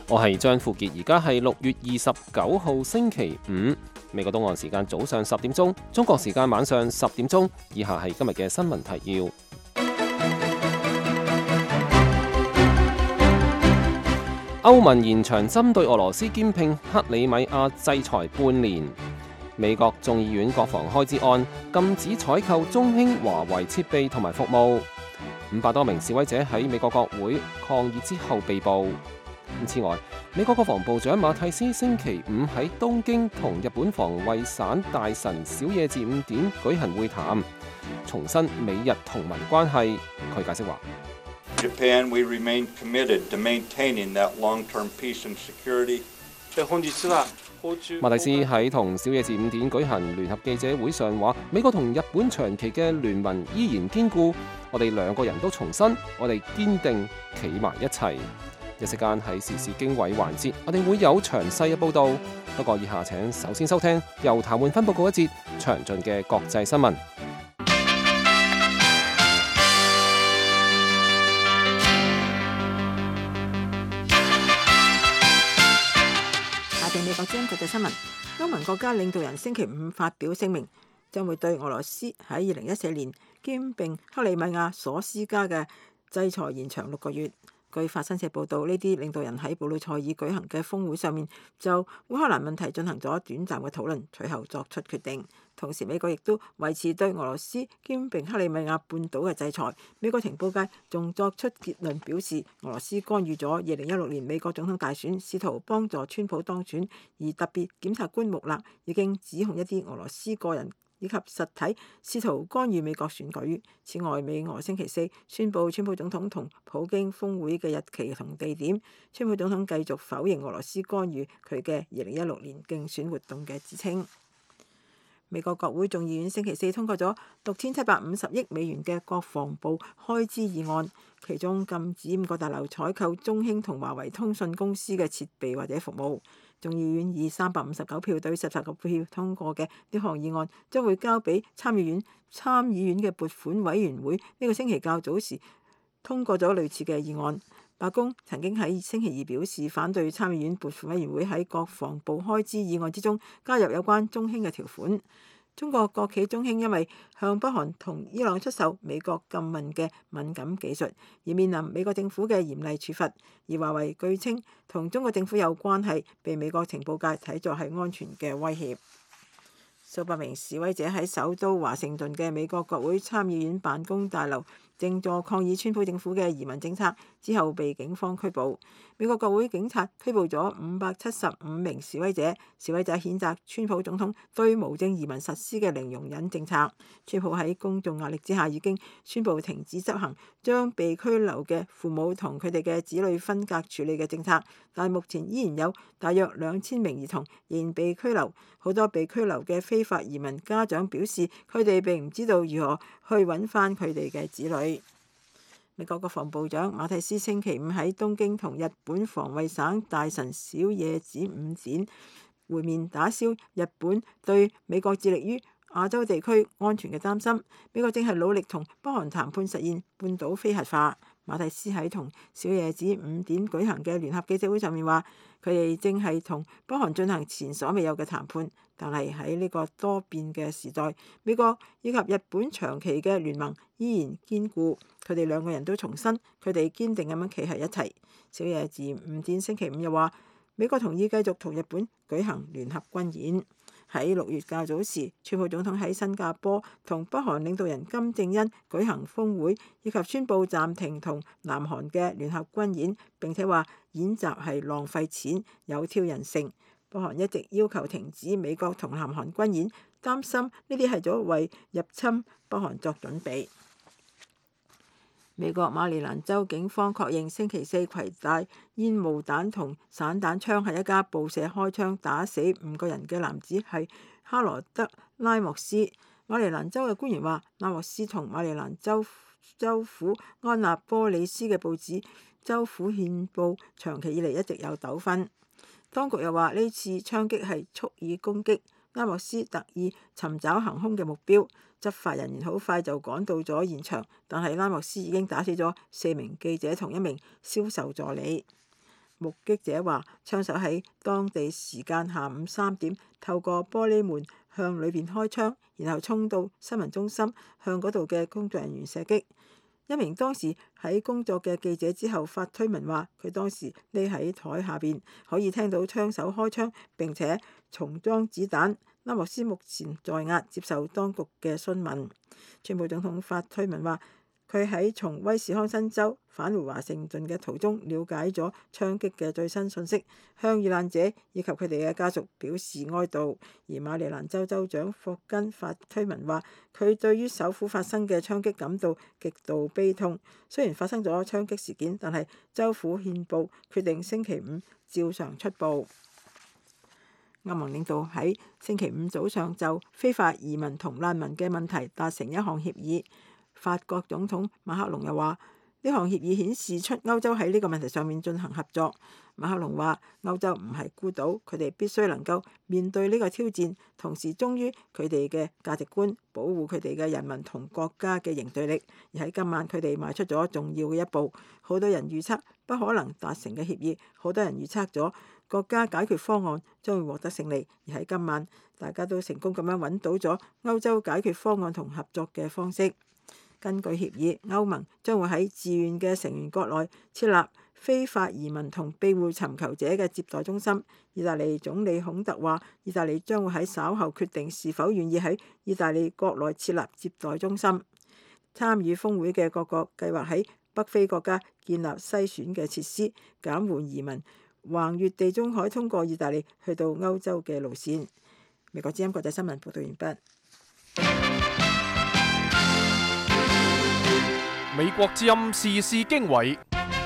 我係張富傑，而家係6月29號星期五，美國東岸時間早上10點鐘，中國時間晚上10點鐘。以下係今日嘅新聞提要。歐盟延長針對俄羅斯兼併克里米亞制裁半年。美國眾議院國防開支案禁止採購中興、華為設備同埋服務。500多名示威者喺美國國會抗議之後被捕。此外，美國國防部長馬蒂斯星期五喺東京同日本防衛省大臣小野寺五典舉行會談，重申美日同盟關係。佢解釋話 ：Japan, we remain committed to maintaining that long-term peace and security. 馬蒂斯喺同小野寺五典舉行聯合記者會上話：美國同日本長期嘅聯盟依然堅固，我哋兩個人都重申，我哋堅定企埋一齊。一時間喺時事經緯環節，我哋會有詳細嘅報導。不過以下請首先收聽由譚煥芬報告一節詳盡嘅國際新聞。 下邊美國之音國際新聞，歐盟國家領導人星期五發表聲明，將會對俄羅斯喺2014年兼併克里米亞所施加嘅制裁延長6個月。據法新社報導，呢啲領導人喺布魯塞爾舉行嘅峰會上面就烏克蘭問題進行咗短暫嘅討論，隨後作出決定。同時，美國亦都維持對俄羅斯兼併克里米亞半島嘅制裁。美國情報界仲作出結論，表示俄羅斯干預咗2016年美國總統大選，試圖幫助川普當選。而特別檢察官穆勒已經指控一啲俄羅斯個人以及實體試圖干預美國選舉。此外，美俄星期四宣布川普總統同普京峰會嘅日期同地點。川普總統繼續否認俄羅斯干預佢嘅2016年競選活動嘅指稱。美國國會眾議院星期四通過咗6750億美元嘅國防部開支議案，其中禁止5個大樓採購中興同華為通訊公司嘅設備或者服務。眾議院以359票對19票通過嘅呢項議案，將會交俾參議院。參議院嘅撥款委員會呢個星期較早時通過咗類似嘅議案。白宮曾經喺星期二表示反對參議院撥款委員會喺國防部開支議案之中加入有關中興嘅條款。中國國企中興因為向北韓同伊朗出售美國禁運嘅敏感技術，而面臨美國政府嘅嚴厲處罰。而華為據稱同中國政府有關係，被美國情報界睇作係安全嘅威脅。數百名示威者喺首都華盛頓嘅美國國會參議院辦公大樓靜坐抗議川普政府嘅移民政策，之後被警方拘捕。美國國會警察拘捕咗575名示威者。示威者譴責川普總統對無證移民實施嘅零容忍政策。川普喺公眾壓力之下已經宣布停止執行將被拘留嘅父母同佢哋嘅子女分隔處理嘅政策，但目前依然有大約2000名兒童仍然被拘留。好多被拘留嘅非法移民家長表示，佢哋並唔知道如何去揾翻佢哋嘅子女。美國國防部長馬蒂斯星期五喺東京同日本防衛省大臣小野寺五典會面，打消日本對美國致力於亞洲地區安全嘅擔心。美國正係努力同北韓談判實現半島非核化。馬蒂斯喺同小野寺五典舉行嘅聯合記者會上面話，佢哋正係同北韓進行前所未有嘅談判，但係喺呢個多變嘅時代，美國以及日本長期嘅聯盟依然堅固。佢哋兩個人都重申，佢哋堅定咁樣企喺一齊。小野寺五典星期五又話，美國同意繼續同日本舉行聯合軍演。喺6月較早時，川普總統喺新加坡同北韓領導人金正恩舉行峰會，以及宣布暫停同南韓嘅聯合軍演，並且話演習係浪費錢、有挑釁性。北韓一直要求停止美國同南韓軍演，擔心呢啲係咗為入侵北韓作準備。美國馬里蘭州警方確認星期四攜帶煙霧彈同散彈槍喺一家報社開槍打死5個人嘅男子係哈羅德拉莫斯。馬里蘭州嘅官員話，拉莫斯同馬里蘭州府安納波利斯嘅報紙州府憲報長期以嚟一直有糾紛。當局又話呢次槍擊係蓄意攻擊，拉莫斯特意尋找行兇嘅目標。執法人員好快就趕到咗現場，但係拉莫斯已經打死咗4名記者同1名銷售助理。 目擊者話，槍手喺當地時間下午3點透過玻璃門向裏邊開槍，然後衝到新聞中心，向嗰度嘅工作人員射擊。一名當時喺工作嘅記者之後發推文話，佢當時匿喺台下邊，可以聽到槍手開槍並且重裝子彈。拉莫斯目前在押，接受當局嘅詢問。川普總統發推文話，佢喺從威斯康辛州返回華盛頓嘅途中，了解咗槍擊嘅最新信息，向遇難者以及佢哋嘅家屬表示哀悼。而馬里蘭州州長霍根發推文話，佢對於首府發生嘅槍擊感到極度悲痛。雖然發生咗槍擊事件，但係州府憲報決定星期五照常出報。歐盟領導喺星期五早上就非法移民同難民嘅問題達成一項協議。法國總統馬克龍又話，呢項協議顯示出歐洲喺呢個問題上面進行合作。馬克龍話，歐洲唔係孤島，佢哋必須能夠面對呢個挑戰，同時忠於佢哋嘅價值觀，保護佢哋嘅人民同國家嘅凝聚力。而喺今晚，佢哋邁出咗重要嘅一步。好多人預測不可能達成嘅協議，好多人預測咗國家解決方案將會獲得勝利。而喺今晚，大家都成功咁樣揾到咗歐洲解決方案同合作嘅方式。根據協議，歐盟將會喺自願嘅成員國內設立非法移民同庇護尋求者嘅接待中心。意大利總理孔特話，意大利將會喺稍後決定是否願意喺意大利國內設立接待中心。參與峰會嘅各國計劃喺北非國家建立篩選嘅設施，減緩移民橫越地中海通過意大利去到歐洲嘅路線。美國之音國際新聞報道完畢。 美國之音時事經緯，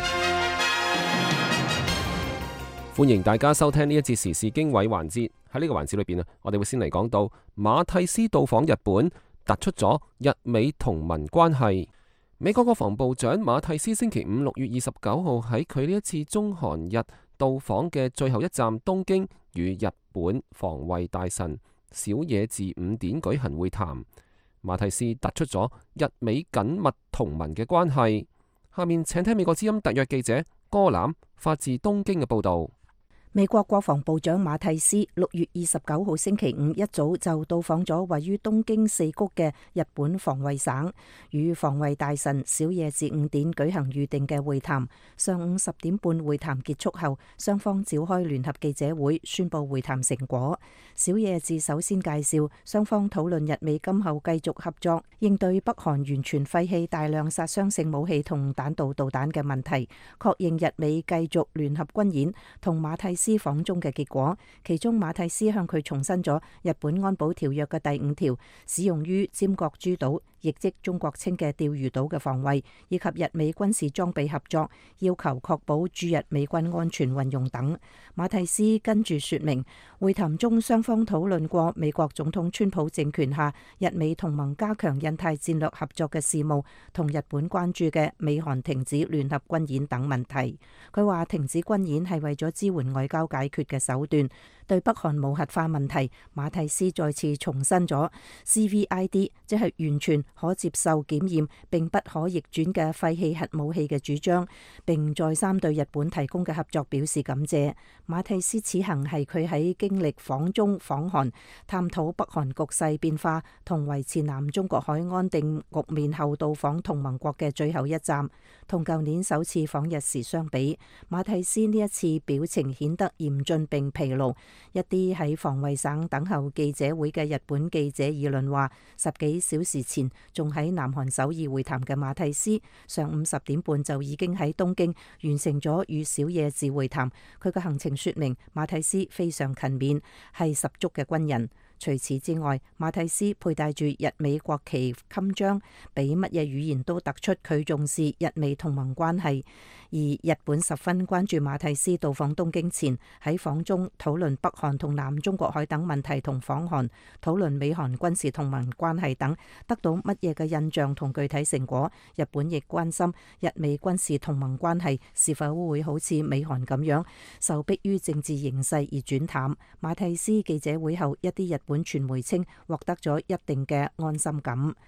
歡迎大家收聽呢一節時事經緯環節。喺呢個環節裏邊啊，我哋會先嚟講到馬蒂斯到訪日本，突出咗日美同盟關係。美國國防部長馬蒂斯星期五6月29號喺佢呢一次中韓日到訪嘅最後一站東京，與日本防衛大臣小野寺五典舉行會談。馬蒂斯突出咗日美緊密同盟嘅關係。下面請聽美國之音特約記者歌欖發自東京嘅報道。 美國國防部長馬蒂斯6月29號星期五一早就到訪咗位於東京四谷嘅日本防衛省，與防衛大臣小野寺五典舉行預定嘅會談。上午10點半會談結束後，雙方召開聯合記者會，宣布會談成果。小野寺首先介紹雙方討論日美今後繼續合作，應對北韓完全廢棄大量殺傷性武器同彈道導彈嘅問題，確認日美繼續聯合軍演同馬蒂斯訪中嘅結果。其中馬蒂斯向佢重申咗日本安保條約嘅第5條，使用於尖閣諸島，亦即中國稱嘅釣魚島嘅防衛，以及日美軍事裝備合作，要求確保駐日美軍安全運用等。馬蒂斯跟住說明，會談中雙方討論過美國總統川普政權下日美同盟加強印太戰略合作嘅事務，同日本關注嘅美韓停止聯合軍演等問題。佢話停止軍演係為咗支援外交解決嘅手段。對北韓無核化問題，馬蒂斯再次重申咗 CVID， 即係完全可接受檢驗並不可逆轉嘅廢棄核武器嘅主張，並再三對日本提供嘅合作表示感謝。馬蒂斯此行係佢喺經歷訪中訪韓、探討北韓局勢變化同維持南中國海安定局面後到訪同盟國嘅最後一站。同舊年首次訪日時相比，馬蒂斯呢一次表情顯得嚴峻並疲勞。一啲喺防衛省等候記者會嘅日本記者議論話，10幾小時前仲喺南韓首爾會談嘅馬蒂斯，上午10點半就已經喺東京完成咗與小野寺會談。佢嘅行程說明馬蒂斯非常勤勉，係十足嘅軍人。除此之外，馬蒂斯佩戴住日美國旗襟章，比乜嘢語言都突出佢重視日美同盟關係。而日本十分關注馬蒂斯到訪東京前喺訪中討論北韓同南中國海等問題，同訪韓討論美韓軍事同盟關係等，得到乜嘢嘅印象同具體成果。日本亦關心日美軍事同盟關係是否會好似美韓咁樣受迫於政治形勢而轉淡。馬蒂斯記者會後，一啲日本傳媒稱獲得咗一定嘅安心感。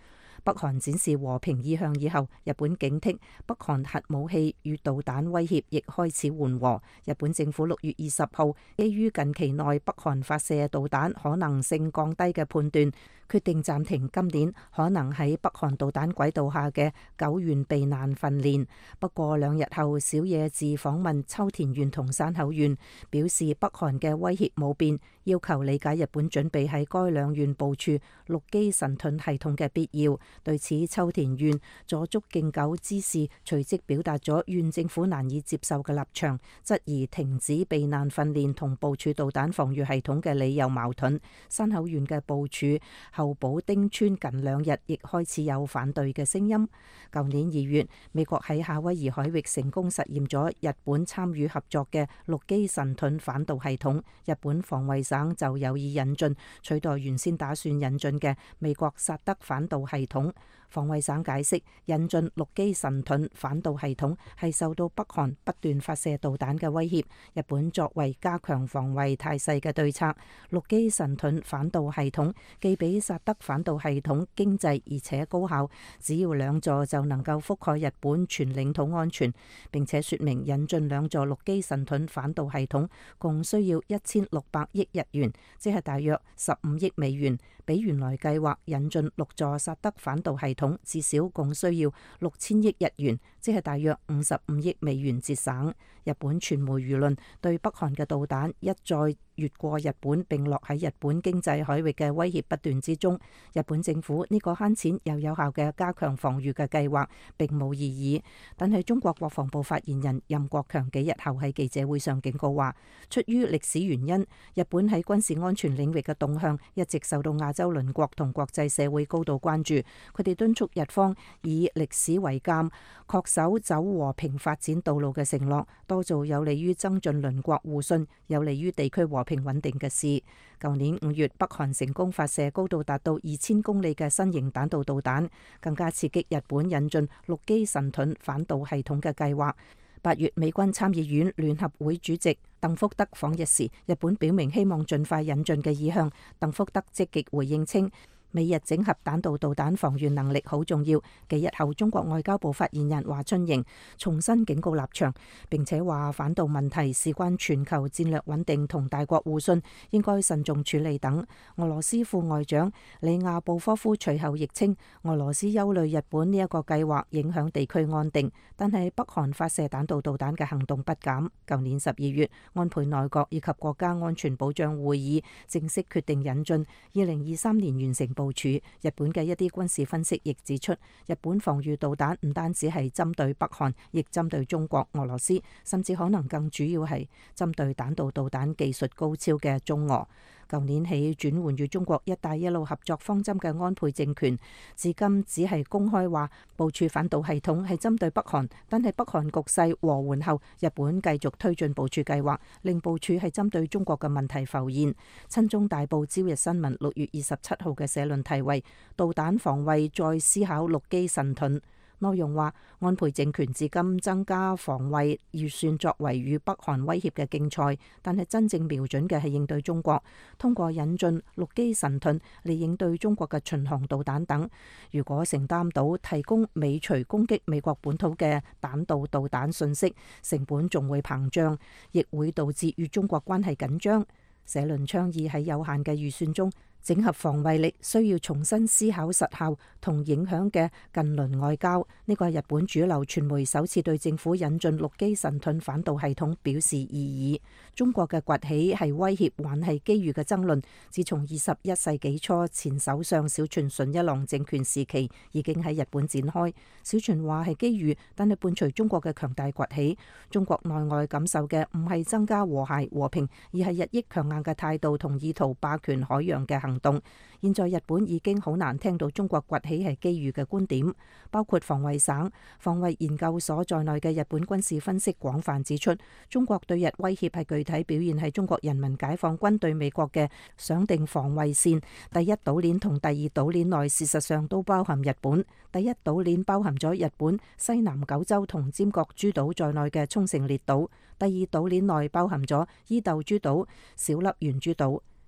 北韓展示和平意向以後，日本警惕北韓核武器與導彈威脅亦開始緩和。日本政府6月20號基於近期內北韓發射導彈可能性降低嘅判斷，決定暫停今年可能喺北韓導彈軌道下嘅九縣避難訓練。不過2日後，小野寺訪問秋田縣同山口縣，表示北韓嘅威脅冇變，要求理解日本準備喺該2縣部署陸基神盾系統嘅必要。對此，秋田縣佐竹敬久知事隨即表達咗縣政府難以接受嘅立場，質疑停止避難訓練同部署導彈防禦系統嘅理由矛盾。山口縣嘅部署後補丁村近2日亦開始有反對嘅聲音。舊年2月，美國喺夏威夷海域成功實驗咗日本參與合作嘅陸基神盾反導系統，日本防衛省就有意引進，取代原先打算引進嘅美國薩德反導系統。防衛省解釋，引進陸基神盾反導系統係受到北韓不斷發射導彈嘅威脅，日本作為加強防衛態勢嘅對策。陸基神盾反導系統既比薩德反導系統經濟而且高效，只要2座就能夠覆蓋日本全領土安全。並且說明引進2座陸基神盾反導系統共需要1600億日元，即係大約15億美元，比原來計劃引進6座薩德反導系統至少共需要6000億日元，即係大約55億美元節省。日本傳媒輿論對北韓嘅導彈一再越過日本並落喺日本經濟海域嘅威脅不斷之中，日本政府呢個慳錢又有效嘅加強防禦嘅計劃並冇異議。但係中國國防部發言人任國強幾日後喺記者會上警告話，出於歷史原因，日本喺軍事安全領域嘅動向一直受到亞洲鄰國同國際社會高度關注。佢哋敦促日方以歷史為鑑，恪守走和平發展道路嘅承諾，多做有利於增進鄰國互信、有利於地區和平穩定嘅事。舊年5月，北韓成功發射高度達到2000公里嘅新型彈道導彈，更加刺激日本引進陸基神盾反導系統嘅計劃。8月，美軍參議院聯合會主席鄧福德訪日時，日本表明希望盡快引進嘅意向。鄧福德積極回應稱，美日整合彈道導彈防禦能力好重要。幾日後，中國外交部發言人華春瑩重新警告立場，並且話反導問題事關全球戰略穩定同大國互信，應該慎重處理等。俄羅斯副外長里亞布科夫隨後亦稱，俄羅斯憂慮日本呢一個計劃影響地區安定，但係北韓發射彈道導彈嘅行動不減。舊年12月，安倍內閣以及國家安全保障會議正式決定引進，2023年完成部署。日本嘅一啲軍事分析亦指出，日本防禦導彈唔單止係針對北韓，亦針對中國、俄羅斯，甚至可能更主要係針對彈道導彈技術高超嘅中俄。舊年起轉換與中國一帶一路合作方針嘅安倍政權，至今只係公開話部署反導系統係針對北韓，但係北韓局勢和緩後，日本繼續推進部署計劃，令部署係針對中國嘅問題浮現。親中大報朝日新聞6月27號嘅社論題為導彈防衛再思考陸基神盾。內容話，安倍政權至今增加防衛預算作為與北韓威脅嘅競賽，但係真正瞄準嘅係應對中國，通過引進陸基神盾嚟應對中國嘅巡航導彈等。如果承擔到提供尾隨攻擊美國本土嘅彈道導彈信息，成本仲會膨脹，亦會導致與中國關係緊張。社論倡議喺有限嘅預算中，整合防衛力需要重新思考實效同影響嘅近鄰外交。呢個係日本主流傳媒首次對政府引進陸基神盾反導系統表示異議。中國嘅崛起係威脅還係機遇嘅爭論，自從21世紀初前首相小泉純一郎政權時期已經喺日本展開。小泉話係機遇，但係伴隨中國嘅強大崛起，中國內外感受嘅唔係增加和諧和平，而係日益強硬嘅態度同意圖霸權海洋嘅行動。現在日本已經好難聽到中國崛起係機遇嘅觀點，包括防衛省、防衛研究所在內嘅日本軍事分析廣泛指出，中國對日威脅係具體表現喺中國人民解放軍對美國嘅想定防衛線。第一島鏈同第二島鏈內事實上都包含日本。第一島鏈包含咗日本西南九州同尖閣諸島在內嘅沖繩列島，第二島鏈內包含咗伊豆諸島、小笠原諸島。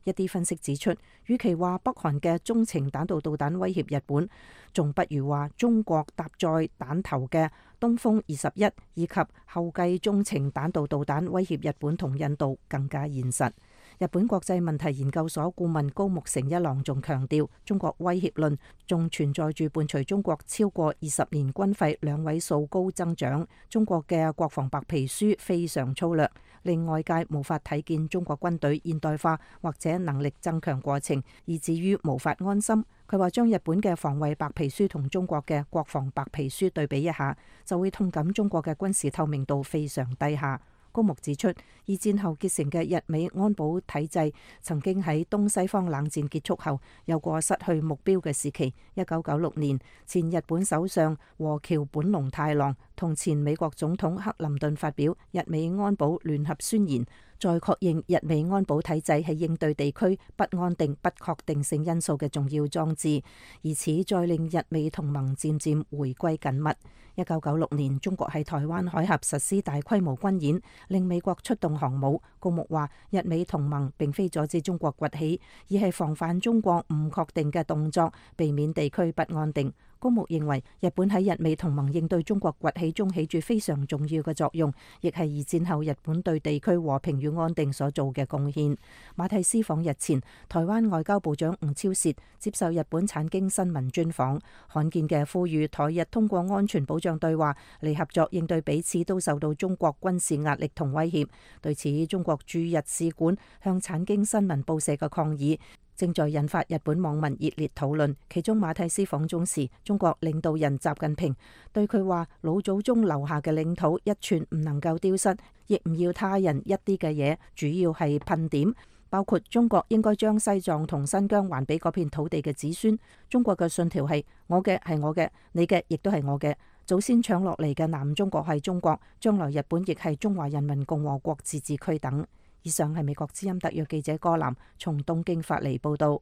一啲分析指出，與其話北韓嘅中程彈道導彈威脅日本，仲不如話中國搭載彈頭嘅東風21以及後繼中程彈道導彈威脅日本同印度更加現實。日本國際問題研究所顧問高木誠一郎仲強調，中國威脅論仲存在住伴隨中國超過20年軍費2位數高增長。中國嘅國防白皮書非常粗略，令外界無法睇見中國軍隊現代化或者能力增強過程，以至於無法安心。佢話將日本嘅防衛白皮書同中國嘅國防白皮書對比一下，就會痛感中國嘅軍事透明度非常低下。高木指出，二戰後結成嘅日美安保體制曾經喺東西方冷戰結束後有過失去目標嘅時期。1996年，前日本首相和橋本龍太郎同前美國總統克林頓發表日美安保聯合宣言，再確認日美安保體制係應對地區不安定、不確定性因素嘅重要裝置，而此再令日美同盟漸漸回歸緊密。1996年，中國喺台灣海峽實施大規模軍演，令美國出動航母。高木話，日美同盟並非阻止中國崛起，而係防範中國唔確定嘅動作，避免地區不安定。高木認為，日本喺日美同盟應對中國崛起中起住非常重要嘅作用，亦係二戰後日本對地區和平與安定所做嘅貢獻。馬蒂斯訪日前，台灣外交部長吳釗燮接受日本產經新聞專訪，罕見嘅呼籲台日通過安全保障對話嚟合作應對彼此都受到中國軍事壓力同威脅。對此，中國駐日使館向產經新聞報社嘅抗議正在引發日本網民熱烈討論。其中馬蒂斯訪中時，中國領導人習近平對佢話：老祖宗留下嘅領土一寸唔能夠丟失，亦唔要他人一啲嘅嘢，主要係噴點，包括中國應該將西藏同新疆還俾嗰片土地嘅子孫。中國嘅信條係：我嘅係我嘅，你嘅亦都係我嘅。祖先搶落嚟嘅南中國係中國，將來日本亦係中華人民共和國自治區等。以上係美國之音特約記者柯南從東京發嚟報道。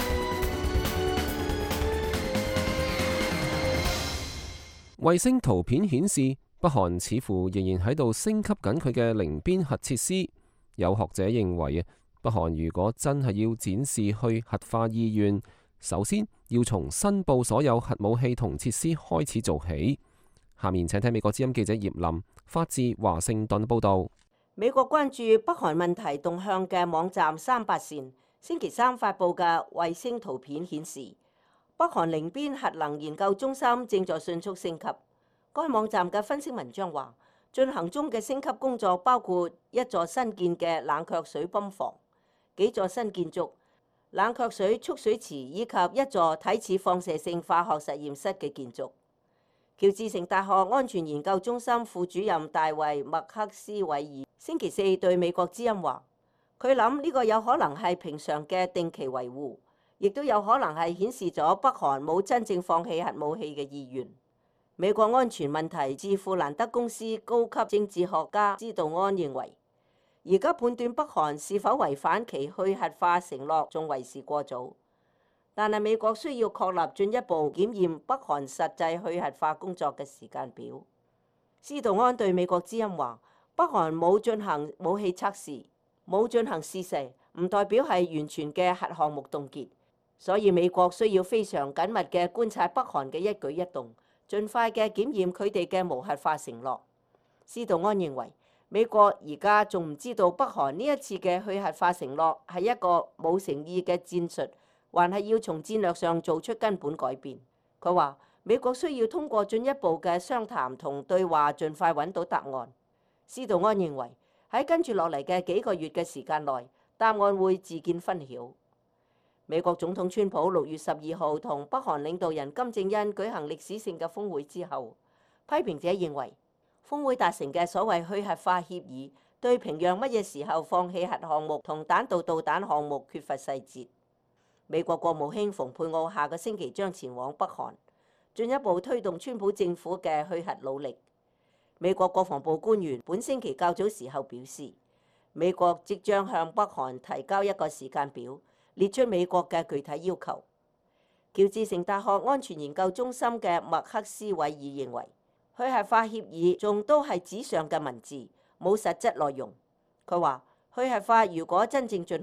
衛星圖片顯示，北韓似乎仍然喺度升級緊佢嘅寧邊核設施。有學者認為，北韓如果真係要展示去核化意願，首先要從申報所有核武器同設施開始做起。下面請睇美國之音記者葉林發自華盛頓報道。 美國關注北韓問題動向嘅網站380線星期三發布嘅衛星圖片顯示，北韓寧邊核能研究中心正在迅速升級。該網站嘅分析文章話，進行中嘅升級工作包括一座新建嘅冷卻水泵房、幾座新建築、冷卻水蓄水池以及一座睇似放射性化學實驗室嘅建築。喬治城大學安全研究中心副主任大衛麥克斯韋爾星期四對美國之音話，佢諗呢個有可能係平常嘅定期維護，亦都有可能係顯示咗北韓冇真正放棄核武器嘅意願。美國安全問題智庫蘭德公司高級政治學家施道安認為，而家判斷北韓是否違反其去核化承諾仲為時過早。但係美國需要確立進一步檢驗北韓實際去核化工作嘅時間表。施道安對美國之音話：北韓冇進行武器測試，冇進行試射，唔代表係完全嘅核項目凍結。所以美國需要非常緊密嘅觀察北韓嘅一舉一動，盡快嘅檢驗佢哋嘅無核化承諾。施道安認為，美國而家仲唔知道北韓呢一次嘅去核化承諾係一個冇誠意嘅戰術，還係要從戰略上做出根本改變。佢話美國需要通過進一步嘅商談同對話，盡快揾到答案。施道安認為喺跟住落嚟嘅幾個月嘅時間內，答案會自見分曉。美國總統川普6月12號同北韓領導人金正恩舉行歷史性嘅峰會之後，批評者認為峰會達成嘅所謂去核化協議，對平壤乜嘢時候放棄核項目同彈道導彈項目缺乏細節。美國國務卿蓬佩奧下個星期將前往北韓，進一步推動川普政府嘅去核努力。美國國防部官員本星期較早時候表示，美國即將向北韓提交一個時間表，列出美國嘅具體要求。喬治城大學安全研究中心嘅麥克斯韋爾認為，去核化協議仲都係紙上嘅文字，冇實質內容。佢話，去核化如果真正進行，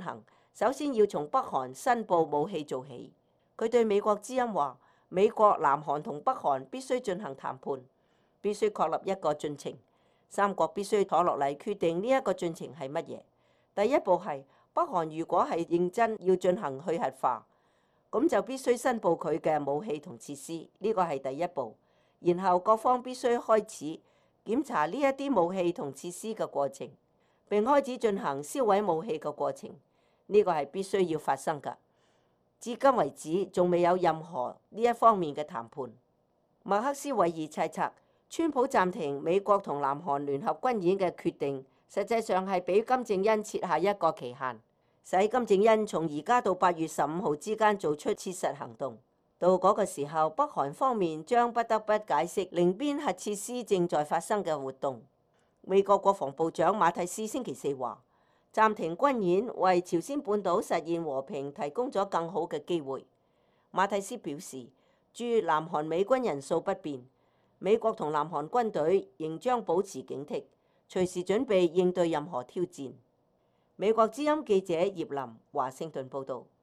首先要從北韓申報武器做起。佢對美國之音話：美國、南韓同北韓必須進行談判，必須確立一個進程，三國必須坐落嚟決定呢一個進程係乜嘢。第一步係北韓如果係認真要進行去核化，咁就必須申報佢嘅武器同設施，呢個係第一步。然後各方必須開始檢查呢一啲武器同設施嘅過程，並開始進行銷毀武器嘅過程，呢個係必須要發生㗎。至今為止，仲未有任何呢一方面嘅談判。麥克斯韋爾猜測，川普暫停美國同南韓聯合軍演嘅決定，實際上係俾金正恩設下一個期限，使金正恩從而家到8月15號之間做出切實行動。到嗰個時候，北韓方面將不得不解釋寧邊核設施正在發生嘅活動。美國國防部長馬蒂斯星期四話：暫停軍演為朝鮮半島實現和平提供咗更好嘅機會。馬蒂斯表示，駐南韓美軍人數不變，美國同南韓軍隊仍將保持警惕，隨時準備應對任何挑戰。美國之音記者葉林華盛頓報導。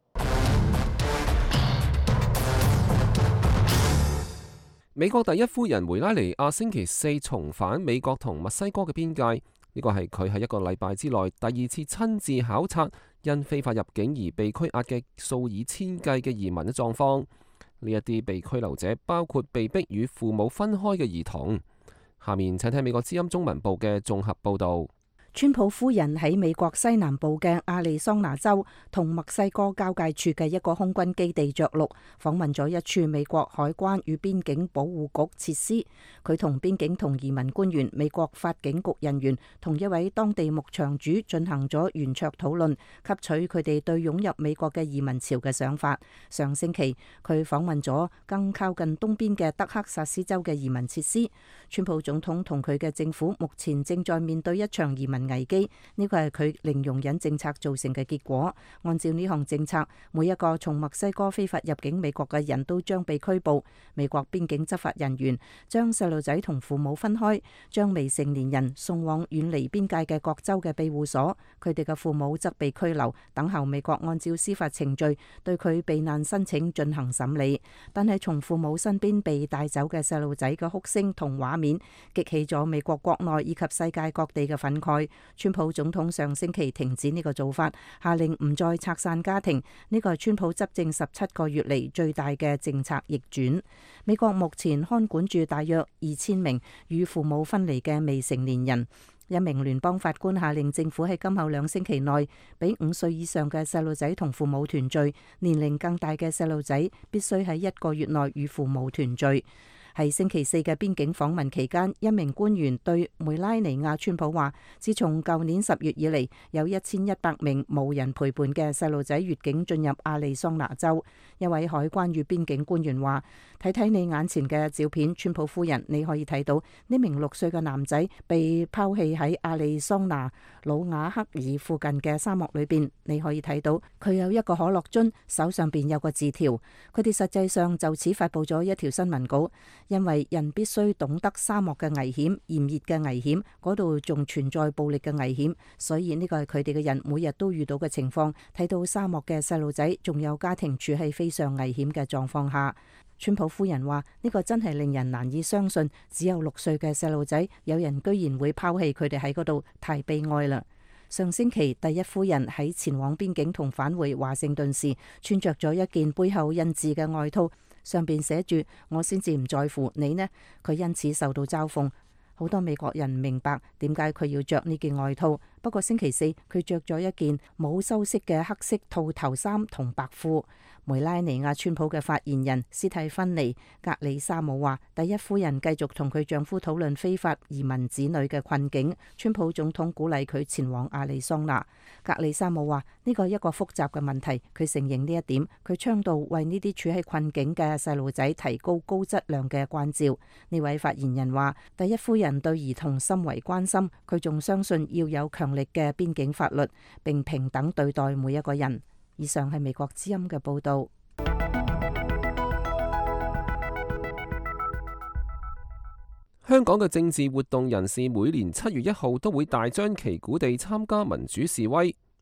美國第一夫人梅拉尼亞星期四重返美國同墨西哥嘅邊界，呢個係佢喺一個禮拜之內第二次親自考察因非法入境而被拘押嘅數以千計嘅移民嘅狀況。呢一啲被拘留者包括被逼與父母分開嘅兒童。下面請聽美國之音中文部嘅綜合報導。 川普夫人喺美國西南部嘅亞利桑那州同墨西哥交界處嘅一個空軍基地着陸，訪問咗一處美國海關與邊境保護局設施。佢同邊境同移民官員、美國法警局人員同一位當地牧場主進行咗圓桌討論，吸取佢哋對湧入美國嘅移民潮嘅想法。上星期佢訪問咗更靠近東邊嘅德克薩斯州嘅移民設施。川普總統同佢嘅政府目前正在面對一場移民危機，呢個係佢零容忍政策造成嘅結果。按照呢項政策，每一個從墨西哥非法入境美國嘅人都將被拘捕。美國邊境執法人員將細路仔同父母分開，將未成年人送往遠離邊界嘅各州嘅庇護所，佢哋嘅父母則被拘留，等候美國按照司法程序對佢避難申請進行審理。但係從父母身邊被帶走嘅細路仔嘅哭聲同畫面，激起咗美國國內以及世界各地嘅憤慨。川普總統上星期停止呢個做法，下令唔再拆散家庭。呢個係川普執政17個月嚟最大嘅政策逆轉。美國目前看管住大約2000名與父母分離嘅未成年人。一名聯邦法官下令政府喺今後2星期內，俾5歲以上嘅細路仔同父母團聚，年齡更大嘅細路仔必須喺1個月內與父母團聚。喺星期四嘅邊境訪問期間，一名官員對梅拉尼亞川普話：自從舊年10月以嚟，有1100名無人陪伴嘅細路仔越境進入亞利桑那州。一位海關與邊境官員話：睇睇你眼前嘅照片，川普夫人，你可以睇到呢名6歲嘅男仔被拋棄喺亞利桑那魯瓦克爾附近嘅沙漠裏邊。你可以睇到佢有一個可樂樽，手上邊有個字條。佢哋實際上就此發佈咗一條新聞稿。因為人必須懂得沙漠嘅危險、炎熱嘅危險，嗰度仲存在暴力嘅危險，所以呢個係佢哋嘅人每日都遇到嘅情況。睇到沙漠嘅細路仔，仲有家庭處喺非常危險嘅狀況下，川普夫人話：呢個真係令人難以相信，只有6歲嘅細路仔，有人居然會拋棄佢哋喺嗰度，太悲哀啦！上星期第一夫人喺前往邊境同返回華盛頓時，穿着咗一件背後印字嘅外套。上邊寫住我先至唔在乎你呢，佢因此受到嘲諷。好多美國人唔明白點解佢要着呢件外套。不過星期四佢着咗一件冇修飾嘅黑色套頭衫同白褲。梅拉尼亞川普嘅發言人斯蒂芬尼格里沙姆話：第一夫人繼續同佢丈夫討論非法移民子女嘅困境。川普總統鼓勵佢前往亞利桑那。格里沙姆話：呢個係一個複雜嘅問題，佢承認呢一點。佢倡導為呢啲處喺困境嘅細路仔提高高質量嘅關照。呢位發言人話：第一夫人對兒童深為關心，佢仲相信要有強力嘅邊境法律，並平等對待每一個人。以上係美國之音嘅報導。 香港嘅政治活動人士每年7月1號都會大張旗鼓地參加民主示威。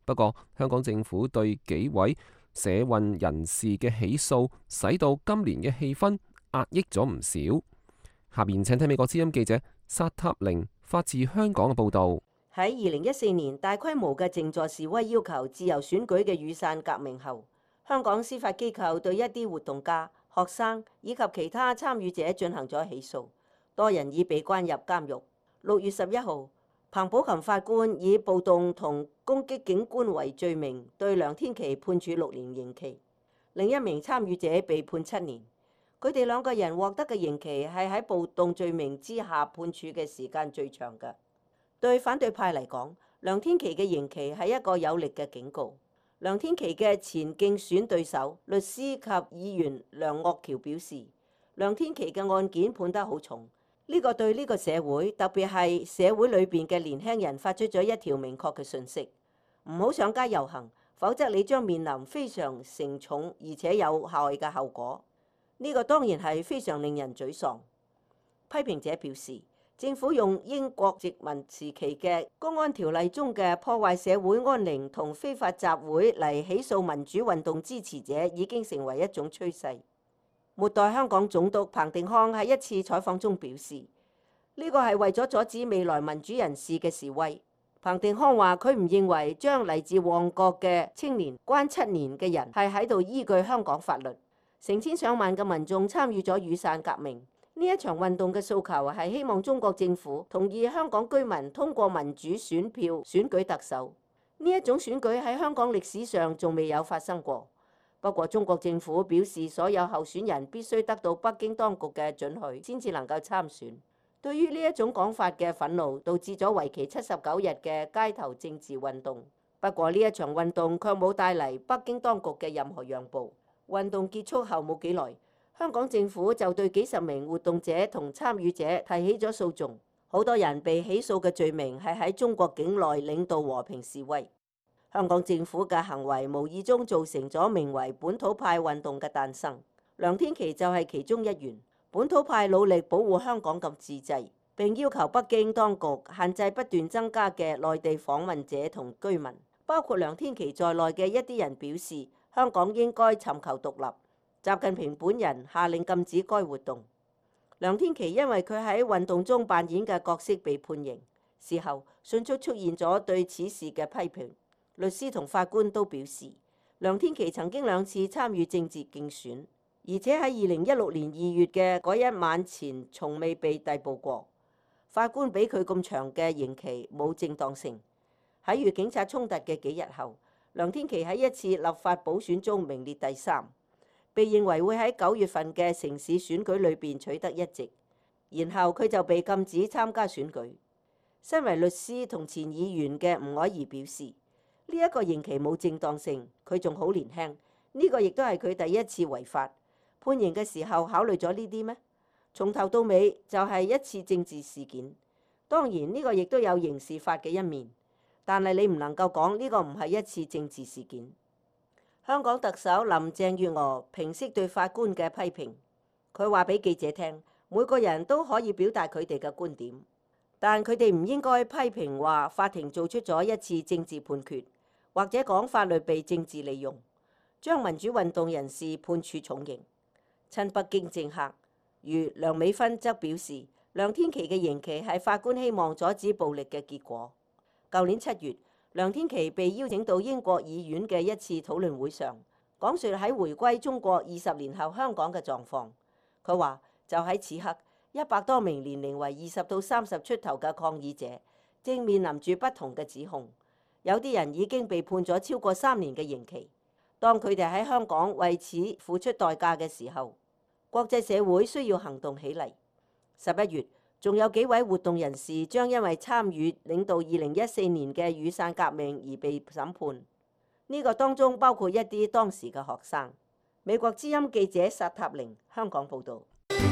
不過，香港政府對幾位社運人士嘅起訴，使到今年嘅氣氛壓抑咗唔少。下面請聽美國之音記者薩塔寧發自香港嘅報導。 喺2014年大規模嘅靜坐示威要求自由選舉嘅雨傘革命後，香港司法機構對一啲活動家、學生以及其他參與者進行咗起訴，多人已被關入監獄。6月11號，彭寶琴法官以暴動同攻擊警官為罪名，對梁天琦判處6年刑期。另一名參與者被判7年。佢哋兩個人獲得嘅刑期係喺暴動罪名之下判處嘅時間最長嘅。對反對派嚟講，梁天琦嘅刑期係一個有力嘅警告。梁天琦嘅前競選對手、律師及議員梁岳橋表示，梁天琦嘅案件判得好重，呢個對呢個社會，特別係社會裏邊嘅年輕人發出咗一條明確嘅訊息：唔好上街遊行，否則你將面臨非常沉重而且有害嘅後果。呢個當然係非常令人沮喪。批評者表示，政府用英國殖民時期嘅公安條例中嘅破壞社會安寧同非法集會嚟起訴民主運動支持者，已經成為一種趨勢。末代香港總督彭定康喺一次採訪中表示，呢個係為咗阻止未來民主人士嘅示威。彭定康話：佢唔認為將嚟自旺角嘅青年關7年嘅人係喺度依據香港法律。成千上萬嘅民眾參與咗雨傘革命。呢一場運動嘅訴求係希望中國政府同意香港居民通過民主選票選舉特首。呢一種選舉喺香港歷史上仲未有發生過。不過中國政府表示，所有候選人必須得到北京當局嘅准許先至能夠參選。對於呢一種講法嘅憤怒，導致咗為期79日嘅街頭政治運動。不過呢一場運動卻冇帶嚟北京當局嘅任何讓步。運動結束後冇幾耐，香港政府就對幾十名活動者同參與者提起咗訴訟，好多人被起訴嘅罪名係喺中國境內領導和平示威。香港政府嘅行為無意中造成咗名為本土派運動嘅誕生，梁天琦就係其中一員。本土派努力保護香港嘅自治，並要求北京當局限制不斷增加嘅內地訪問者同居民，包括梁天琦在內嘅一啲人表示，香港應該尋求獨立。習近平本人下令禁止該活動。梁天琦因為佢喺運動中扮演嘅角色被判刑，事後迅速出現咗對此事嘅批評。律師同法官都表示，梁天琦曾經2次參與政治競選，而且喺2016年2月嘅嗰一晚前從未被逮捕過。法官俾佢咁長嘅刑期冇正當性。喺與警察衝突嘅幾日後，梁天琦喺一次立法補選中名列第3。被認為會喺9月份嘅城市選舉裏邊取得1席，然後佢就被禁止參加選舉。身為律師同前議員嘅吳靄儀表示，呢一個刑期冇正當性，佢仲好年輕，呢個亦都係佢第一次違法。判刑嘅時候考慮咗呢啲咩？從頭到尾就係一次政治事件。當然呢個亦都有刑事法嘅一面，但係你唔能夠講呢個唔係一次政治事件。香港特首林鄭月娥平息對法官嘅批評，佢話俾記者聽，每個人都可以表達佢哋嘅觀點，但佢哋唔應該批評話法庭做出咗一次政治判決，或者講法律被政治利用，將民主運動人士判處重刑。親北京政客如梁美芬則表示，梁天琦嘅刑期係法官希望阻止暴力嘅結果。舊年7月，梁天琦被邀請到英國議院嘅一次討論會上，講述喺回歸中國20年後香港嘅狀況。佢話就喺此刻，100多名年齡為20到30出頭嘅抗議者正面臨住不同嘅指控，有啲人已經被判咗超過3年嘅刑期。當佢哋喺香港為此付出代價嘅時候，國際社會需要行動起嚟。11月，仲有幾位活動人士將因為參與領導2014年嘅雨傘革命而被審判，呢個當中包括一啲當時嘅學生。美國之音記者薩塔寧香港報導。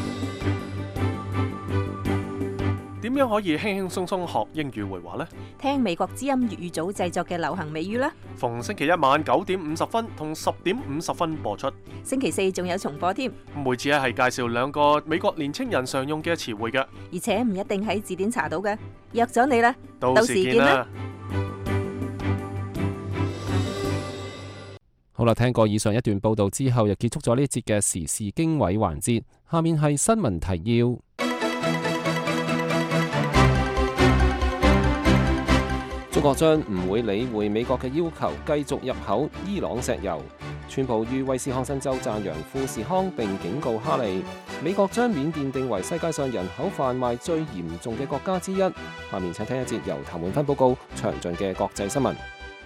點樣可以輕輕鬆鬆學英語會話呢？ 聽美國之音粵語組製作嘅流行美語啦。 逢星期一晚9點50分同10點50分播出。 星期4仲有重播添。 每次係介紹2個美國年青人常用嘅詞彙嘅， 而且唔一定喺字典查到嘅。約咗你啦， 到時見啦。 好啦，聽過以上一段報道之後，又結束咗呢節嘅時事經緯環節。下面係新聞提要。中國將唔會理會美國嘅要求，繼續入口伊朗石油。川普於威斯康辛州讚揚富士康並警告哈利，美國將緬甸定為世界上人口販賣最嚴重嘅國家之一。下面請聽一節由譚滿芬報告詳盡嘅國際新聞。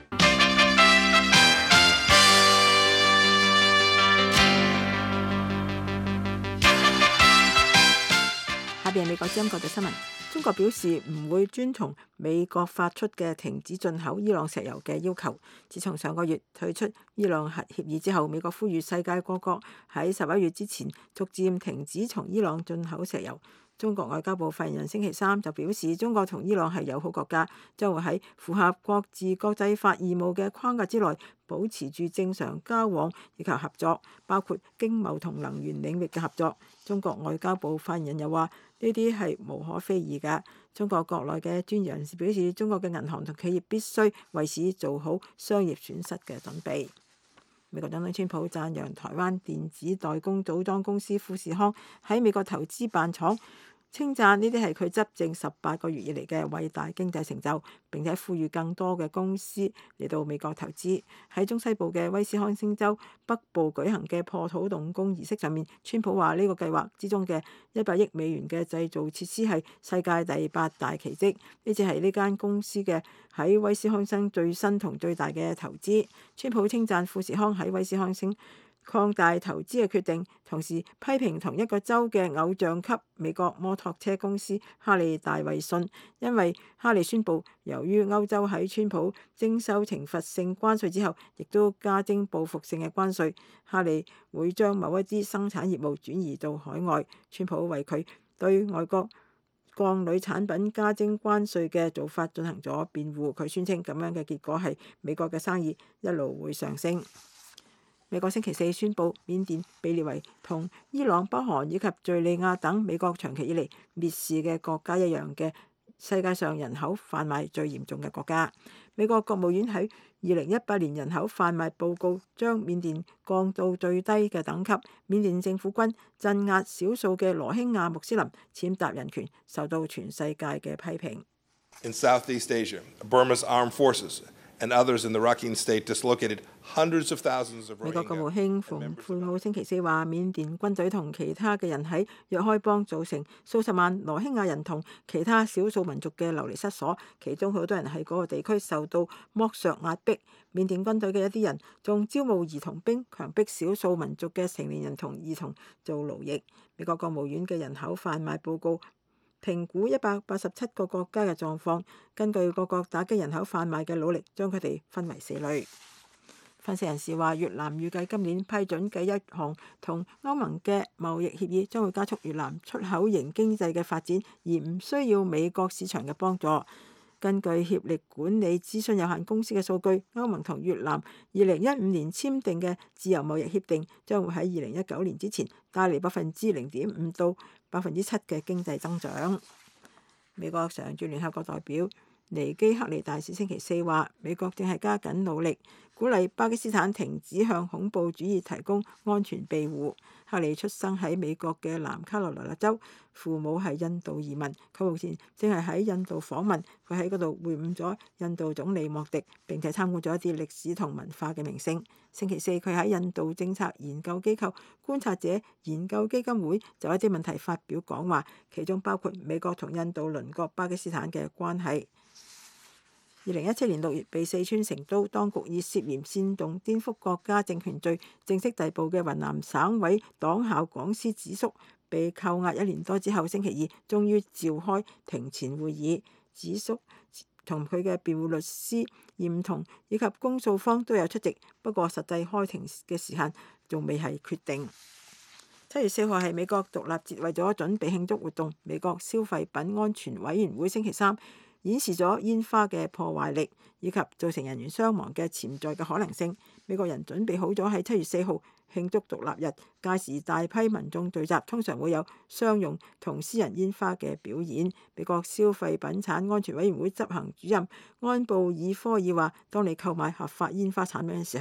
下邊係美國之音國際新聞。中國表示唔會遵從美國發出嘅停止進口伊朗石油嘅要求。自從上個月退出伊朗核協議之後，美國呼籲世界各國喺11月之前逐漸停止從伊朗進口石油。中國外交部發言人星期三就表示，中國同伊朗係友好國家，將會喺符合各自國際法義務嘅框架之內，保持住正常交往以及合作，包括經貿同能源領域嘅合作。中國外交部發言人又話，呢啲係無可非議嘅。中國國內嘅專業人士表示，中國嘅銀行同企業必須為此做好商業損失嘅準備。美國總統川普讚揚台灣電子代工組裝公司富士康喺美國投資辦廠，稱讚呢啲係佢執政18個月以嚟嘅偉大經濟成就，並且呼籲更多嘅公司嚟到美國投資。喺中西部嘅威斯康星州北部舉行嘅破土動工儀式上面，川普話呢個計劃之中嘅100億美元嘅製造設施係世界第8大奇蹟。呢只係呢間公司嘅喺威斯康星最新同最大嘅投資。川普稱讚富士康喺威斯康星擴大投資嘅決定，同時批評同一個州嘅偶像級美國摩托車公司哈利大衛遜，因為哈利宣布由於歐洲喺川普徵收懲罰性關稅之後，亦都加徵報復性嘅關稅，哈利會將某一啲生產業務轉移到海外。川普為佢對外國鋼鋁產品加徵關稅嘅做法進行咗辯護，佢宣稱咁樣嘅結果係美國嘅生意一路會上升。美國星期四宣布，緬甸被列為同伊朗、北韓以及敘利亞等美國長期以嚟蔑視嘅國家一樣嘅世界上人口販賣最嚴重嘅國家。美國國務院喺2018年人口販賣報告將緬甸降到最低嘅等級。緬甸政府軍鎮壓少數嘅羅興亞穆斯林，踐踏人權，受到全世界嘅批評。 In Southeast Asia, Burma's armed forces and others in the Rakhine State dislocated hundreds of thousands of Rohingya. 美國國務卿蓬佩奧星期四話，緬甸軍隊同其他嘅人喺若開邦造成數十萬羅興亞人同其他少數民族嘅流離失所，其中好多人喺嗰個地區受到剝削壓迫。緬甸軍隊嘅一啲人仲招募兒童兵，強迫少數民族嘅成年人同兒童做奴役。美國國務院嘅人口販賣報告評估187個國家嘅狀況，根據各國打擊人口販賣嘅努力，將佢哋分為4類。分析人士話，越南預計今年批准嘅一項同歐盟嘅貿易協議，將會加速越南出口型經濟嘅發展，而唔需要美國市場嘅幫助。根據協力管理諮詢有限公司嘅數據，歐盟同越南2015年簽訂嘅自由貿易協定，將會喺2019年之前帶嚟0.5%到7%嘅經濟增長。美國常駐聯合國代表尼基克利大使星期四話，美國正係加緊努力鼓勵巴基斯坦停止向恐怖主義提供安全庇護。克利出生喺美國嘅南卡羅來納州，父母係印度移民。佢目前正係喺印度訪問，佢喺嗰度會晤咗印度總理莫迪，並且參觀咗一啲歷史同文化嘅名勝。星期四佢喺印度政策研究機構觀察者研究基金會就一啲問題發表講話，其中包括美國同印度鄰國巴基斯坦嘅關係。2017年6月，被四川成都當局以涉嫌煽動顛覆國家政權罪正式逮捕嘅雲南省委黨校講師子叔，被扣押1年多之後，星期二終於召開庭前會議。子叔同佢嘅辯護律師嚴彤以及公訴方都有出席，不過實際開庭嘅時限仲未係決定。7月4號係美國獨立節，為咗準備慶祝活動，美國消費品安全委員會星期三演示咗煙花嘅破壞力以及造成人員傷亡嘅潛在嘅可能性。美國人準備好咗喺7月4號慶祝獨立日，屆時大批民眾聚集，通常會有商用同私人煙花嘅表演。美國消費品產安全委員會執行主任安布爾科爾話，當你購買合法煙花產品嘅時候，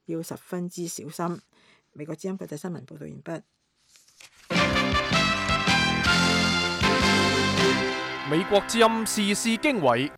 要十分之小心。美國之音國際新聞報道完畢。 美國之音時事經緯，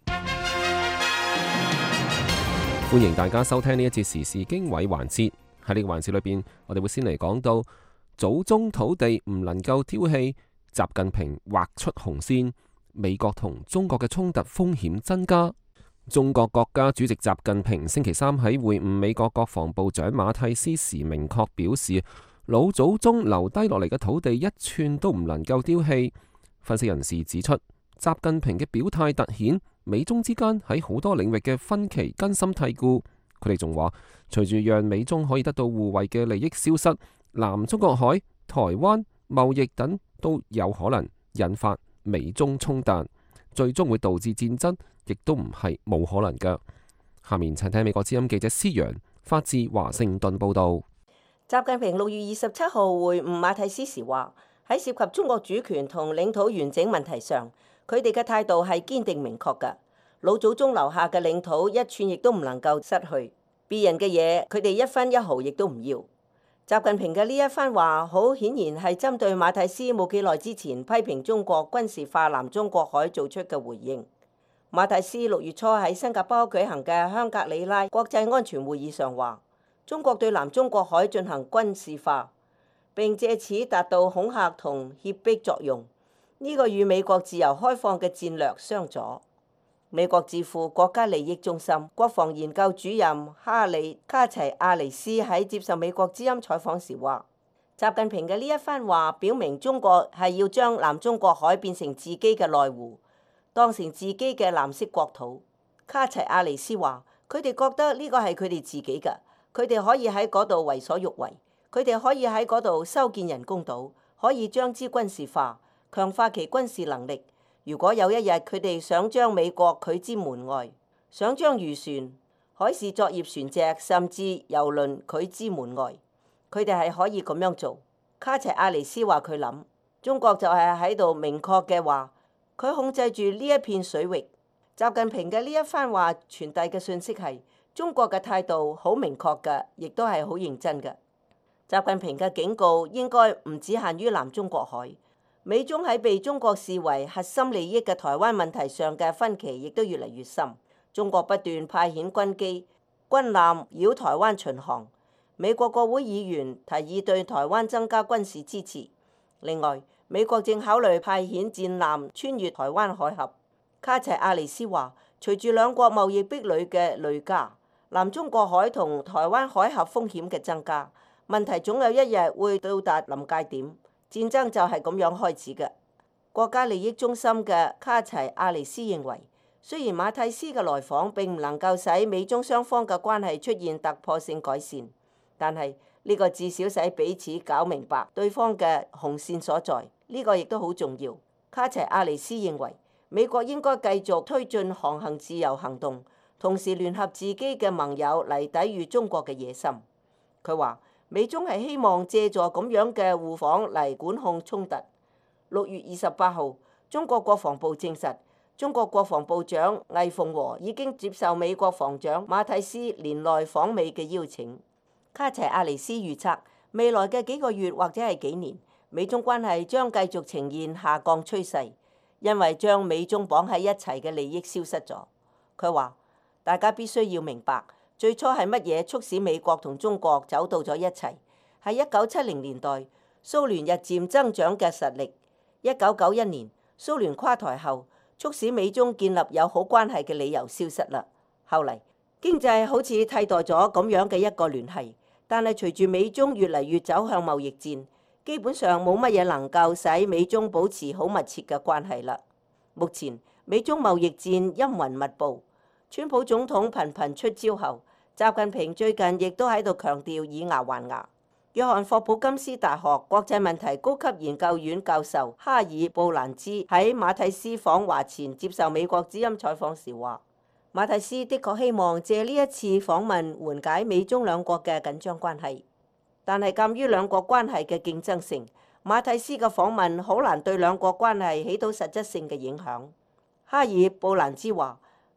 歡迎大家收聽呢一節時事經緯環節。喺呢個環節裏邊，我哋會先嚟講到祖宗土地唔能夠丟棄，習近平劃出紅線，美國同中國嘅衝突風險增加。中國國家主席習近平星期三喺會晤美國國防部長馬蒂斯時明確表示，老祖宗留低落嚟嘅土地一寸都唔能夠丟棄。分析人士指出，習近平嘅表態突顯美中之間喺好多領域嘅分歧根深蒂固。佢哋仲話，隨住讓美中可以得到互惠嘅利益消失，南中國海、台灣、貿易等都有可能引發美中衝突，最終會導致戰爭，亦都唔係冇可能㗎。下面請聽美國之音記者施揚發自華盛頓報導。 習近平6月27號會晤馬蒂斯時話，喺涉及中國主權同領土完整問題上，佢哋嘅態度係堅定明確㗎。老祖宗留下嘅領土一寸亦都唔能夠失去，別人嘅嘢佢哋一分一毫亦都唔要。習近平嘅呢一番話，好顯然係針對馬蒂斯冇幾耐之前批評中國軍事化南中國海做出嘅回應。馬蒂斯6月初喺新加坡舉行嘅香格里拉國際安全會議上話，中國對南中國海進行軍事化，並借此達到恐嚇同脅迫作用。呢個與美國自由開放嘅戰略相左。美國智庫國家利益中心國防研究主任哈里卡齊亞尼斯喺接受美國之音採訪時話，習近平嘅呢一番話表明中國係要將南中國海變成自己嘅內湖，當成自己嘅藍色國土。卡齊亞尼斯話，佢哋覺得呢個係佢哋自己嘅，佢哋可以喺嗰度為所欲為，佢哋可以喺嗰度修建人工島，可以將之軍事化，強化其軍事能力。如果有一日佢哋想將美國拒之門外，想將漁船、海事作業船隻甚至郵輪拒之門外，佢哋係可以咁樣做。卡齊亞尼斯話佢諗，中國就係喺度明確嘅話，佢控制住呢一片水域。習近平嘅呢一番話傳遞嘅訊息係，中國嘅態度好明確嘅，亦都係好認真嘅。習近平嘅警告應該唔只限於南中國海。美中喺被中國視為核心利益嘅台灣問題上嘅分歧亦都越嚟越深。中國不斷派遣軍機、軍艦繞台灣巡航。美國國會議員提議對台灣增加軍事支持。另外，美國正考慮派遣戰艦穿越台灣海峽。卡齊亞尼斯話，隨住兩國貿易壁壘嘅累加，南中國海同台灣海峽風險嘅增加，問題總有一日會到達臨界點。戰爭就係咁樣開始嘅。國家利益中心嘅卡齊亞尼斯認為，雖然馬蒂斯嘅來訪並唔能夠使美中雙方嘅關係出現突破性改善，但係呢個至少使彼此搞明白對方嘅紅線所在，呢個亦都好重要。卡齊亞尼斯認為，美國應該繼續推進航行自由行動，同時聯合自己嘅盟友嚟抵禦中國嘅野心。佢話，美中係希望借助咁樣嘅互訪嚟管控衝突。6月28號，中國國防部證實，中國國防部長魏鳳和已經接受美國防長馬蒂斯年內訪美嘅邀請。卡齊亞尼斯預測，未來嘅幾個月或者係幾年，美中關係將繼續呈現下降趨勢，因為將美中綁喺一齊嘅利益消失咗。佢話，大家必須要明白，最初係乜嘢促使美國同中國走到咗一齊？係1970年代蘇聯日漸增長嘅實力。1991年蘇聯垮台後，促使美中建立友好關係嘅理由消失啦。後嚟經濟好似替代咗咁樣嘅一個聯繫，但係隨住美中越嚟越走向貿易戰，基本上冇乜嘢能夠使美中保持好密切嘅關係啦。目前美中貿易戰陰雲密布，川普總統頻頻出招後，習近平最近亦都喺度強調以牙還牙。約翰霍普金斯大學國際問題高級研究院教授哈爾布蘭茲喺馬蒂斯訪華前接受美國之音採訪時話，馬蒂斯的確希望借呢一次訪問緩解美中兩國嘅緊張關係，但係鑑於兩國關係嘅競爭性，馬蒂斯嘅訪問好難對兩國關係起到實質性嘅影響。哈爾布蘭茲話，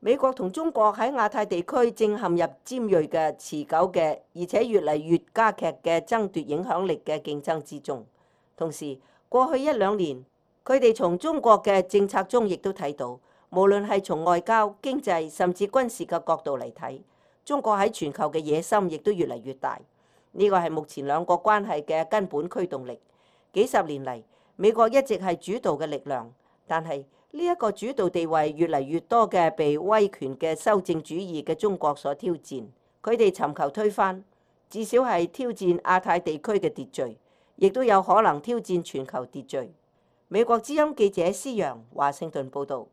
美國同中國喺亞太地區正陷入尖鋭嘅、持久嘅，而且越嚟越加劇嘅爭奪影響力嘅競爭之中。同時，過去1-2年，佢哋從中國嘅政策中亦都睇到，無論係從外交、經濟甚至軍事嘅角度嚟睇，中國喺全球嘅野心亦都越嚟越大。呢個係目前兩國關係嘅根本驅動力。幾十年嚟，美國一直係主導嘅力量，但係呢一個主導地位越嚟越多嘅被威權嘅修正主義嘅中國所挑戰。佢哋尋求推翻，至少係挑戰亞太地區嘅秩序，亦都有可能挑戰全球秩序。美國之音記者施陽，華盛頓報導。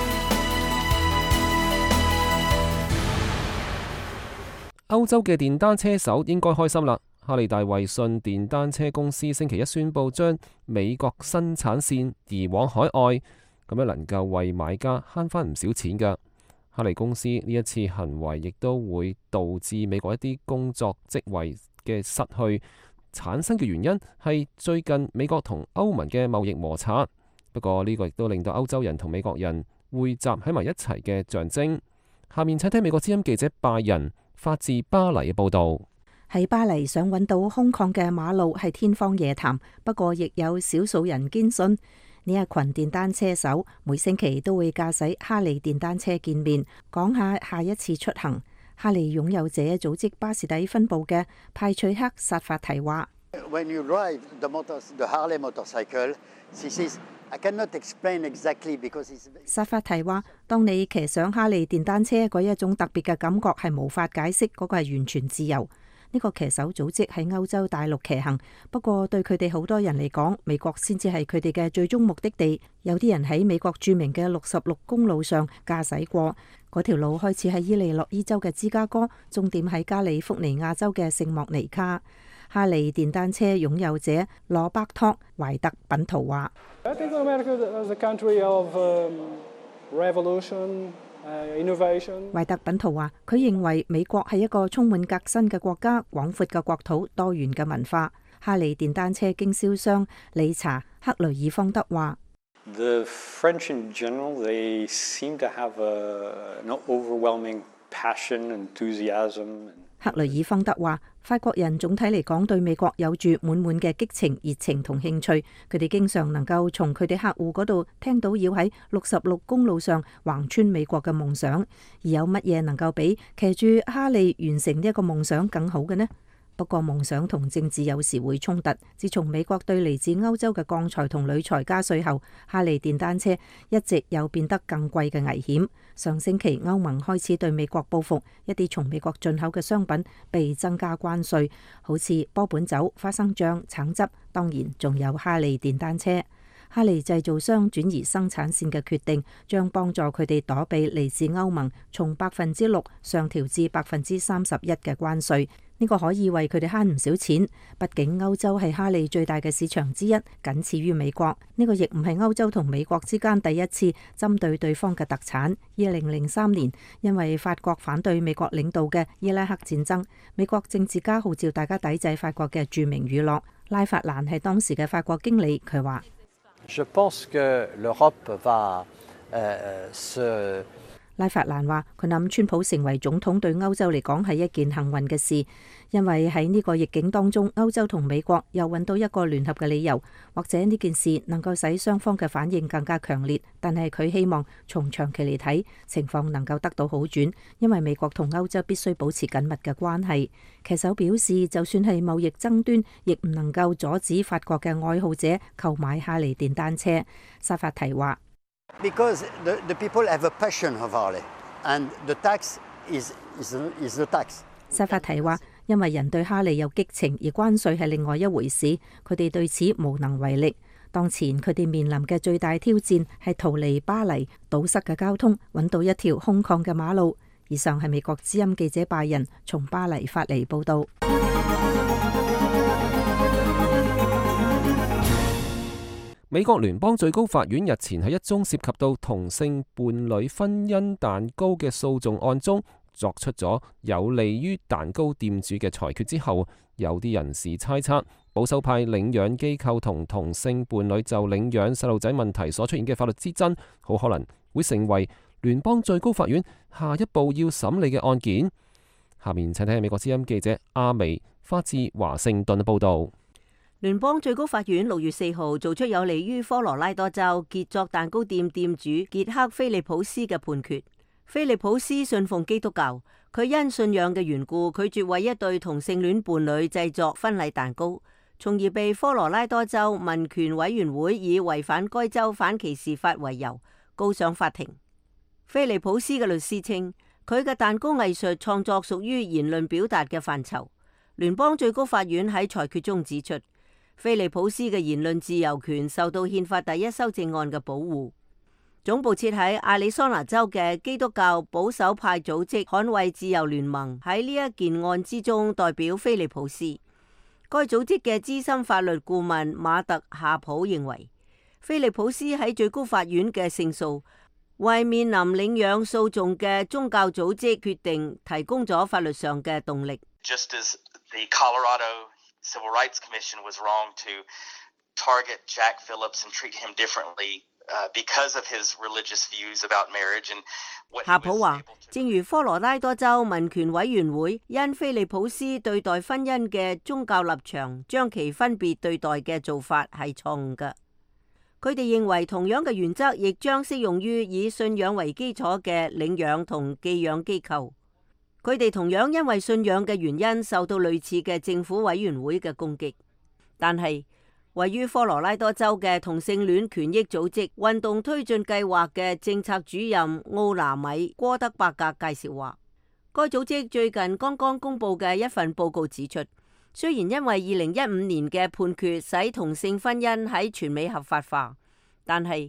歐洲嘅電單車手應該開心啦！哈利大衛遜電單車公司星期一宣布將美國生產線移往海外，咁樣能夠為買家慳翻唔少錢㗎。哈利公司呢一次行為亦都會導致美國一啲工作職位嘅失去，產生嘅原因係最近美國同歐盟嘅貿易摩擦。不過呢個亦都令到歐洲人同美國人匯集喺埋一齊嘅象徵。下面請聽美國之音記者拜仁發自巴黎嘅報導。 喺巴黎想揾到空曠嘅馬路係天方夜譚，不過亦有少數人堅信呢一群電單車手每星期都會駕駛哈利電單車見面，講下下一次出行。哈利擁有者組織巴士底分部嘅派翠克薩法提話 ：When you ride the Harley motorcycle, this is I cannot explain exactly because it's。 薩法提話：當你騎上哈利電單車嗰一種特別嘅感覺係無法解釋，嗰個係完全自由。呢個騎手組織喺歐洲大陸騎行，不過對佢哋好多人嚟講，美國先至係佢哋嘅最終目的地。有啲人喺美國著名嘅66公路上駕駛過，嗰條路開始喺伊利諾伊州嘅芝加哥，終點喺加利福尼亞州嘅聖莫尼卡。哈利電單車擁有者羅伯托懷特品圖話：懷特品圖話，佢認為美國係一個充滿革新嘅國家，廣闊嘅國土，多元嘅文化。哈利電單車經銷商理查克雷爾方德話 ：The French in general, they seem to have an overwhelming passion, enthusiasm. 克雷爾方德話：法國人總體嚟講對美國有住滿滿嘅激情、熱情同興趣。佢哋經常能夠從佢哋客戶嗰度聽到要喺66公路上橫穿美國嘅夢想。而有乜嘢能夠比騎住哈利完成呢一個夢想更好嘅呢？不過夢想同政治有時會衝突。自從美國對嚟自歐洲嘅鋼材同鋁材加稅後，哈利電單車一直有變得更貴嘅危險。上星期歐盟開始對美國報復，一啲從美國進口嘅商品被增加關稅，好似波本酒、花生醬、橙汁，當然仲有哈利電單車。哈利製造商轉移生產線嘅決定，將幫助佢哋躲避嚟自歐盟從6%上調至31%嘅關稅。呢個可以為佢哋慳唔少錢。畢竟歐洲係哈利最大嘅市場之一，僅次於美國。呢個亦唔係歐洲同美國之間第一次針對對方嘅特產。2003年，因為法國反對美國領導嘅伊拉克戰爭，美國政治家號召大家抵制法國嘅著名乳酪。拉法蘭係當時嘅法國經理，佢話：拉法蘭話：佢諗川普成為總統對歐洲嚟講係一件幸運嘅事，因為喺呢個逆境當中，歐洲同美國又揾到一個聯合嘅理由，或者呢件事能夠使雙方嘅反應更加強烈。但係佢希望從長期嚟睇，情況能夠得到好轉，因為美國同歐洲必須保持緊密嘅關係。騎手表示，就算係貿易爭端，亦唔能夠阻止法國嘅愛好者購買哈利電單車。薩法提話 ：Because the people have a passion of Harley, and the tax is the tax. 薩法提話：因為人對哈利有激情，而關稅係另外一回事，佢哋對此無能為力。當前佢哋面臨嘅最大挑戰係逃離巴黎堵塞嘅交通，揾到一條空曠嘅馬路。以上係美國之音記者拜仁從巴黎發嚟報導。 美國聯邦最高法院日前喺一宗涉及到同性伴侶婚姻蛋糕嘅訴訟案中，作出咗有利於蛋糕店主嘅裁決之後，有啲人士猜測保守派領養機構同同性伴侶就領養細路仔問題所出現嘅法律之爭，好可能會成為聯邦最高法院下一步要審理嘅案件。下面請睇美國之音記者阿薇發自華盛頓報導。 聯邦最高法院6月4號做出有利於科羅拉多州傑作蛋糕店店主傑克·菲利普斯嘅判決。菲利普斯信奉基督教，佢因信仰嘅緣故拒絕為一對同性戀伴侶製作婚禮蛋糕，從而被科羅拉多州民權委員會以違反該州反歧視法為由告上法庭。菲利普斯嘅律師稱，佢嘅蛋糕藝術創作屬於言論表達嘅範疇。聯邦最高法院喺裁決中指出，菲利普斯嘅言論自由權受到憲法第一修正案嘅保護。總部設喺亞利桑那州嘅基督教保守派組織捍衛自由聯盟喺呢一件案之中代表菲利普斯。該組織嘅資深法律顧問馬特夏普認為，菲利普斯喺最高法院嘅勝訴，為面臨領養訴訟嘅宗教組織決定提供咗法律上嘅動力。 Just as the Colorado Civil Rights Commission was wrong to target Jack Phillips and treat him differently because of his religious views about marriage and what。 夏普話，正如科羅拉多州民權委員會因菲利普斯對待婚姻嘅宗教立場將其分別對待嘅做法係錯誤嘅。佢哋認為同樣嘅原則亦將適用於以信仰為基礎嘅領養同寄養機構。佢哋同樣因為信仰嘅原因受到類似嘅政府委員會嘅攻擊。但係位於科羅拉多州嘅同性戀權益組織運動推進計劃嘅政策主任奧拿米戈德伯格介紹話，該組織最近剛剛公布嘅一份報告指出，雖然因為2015年嘅判決使同性婚姻喺全美合法化，但係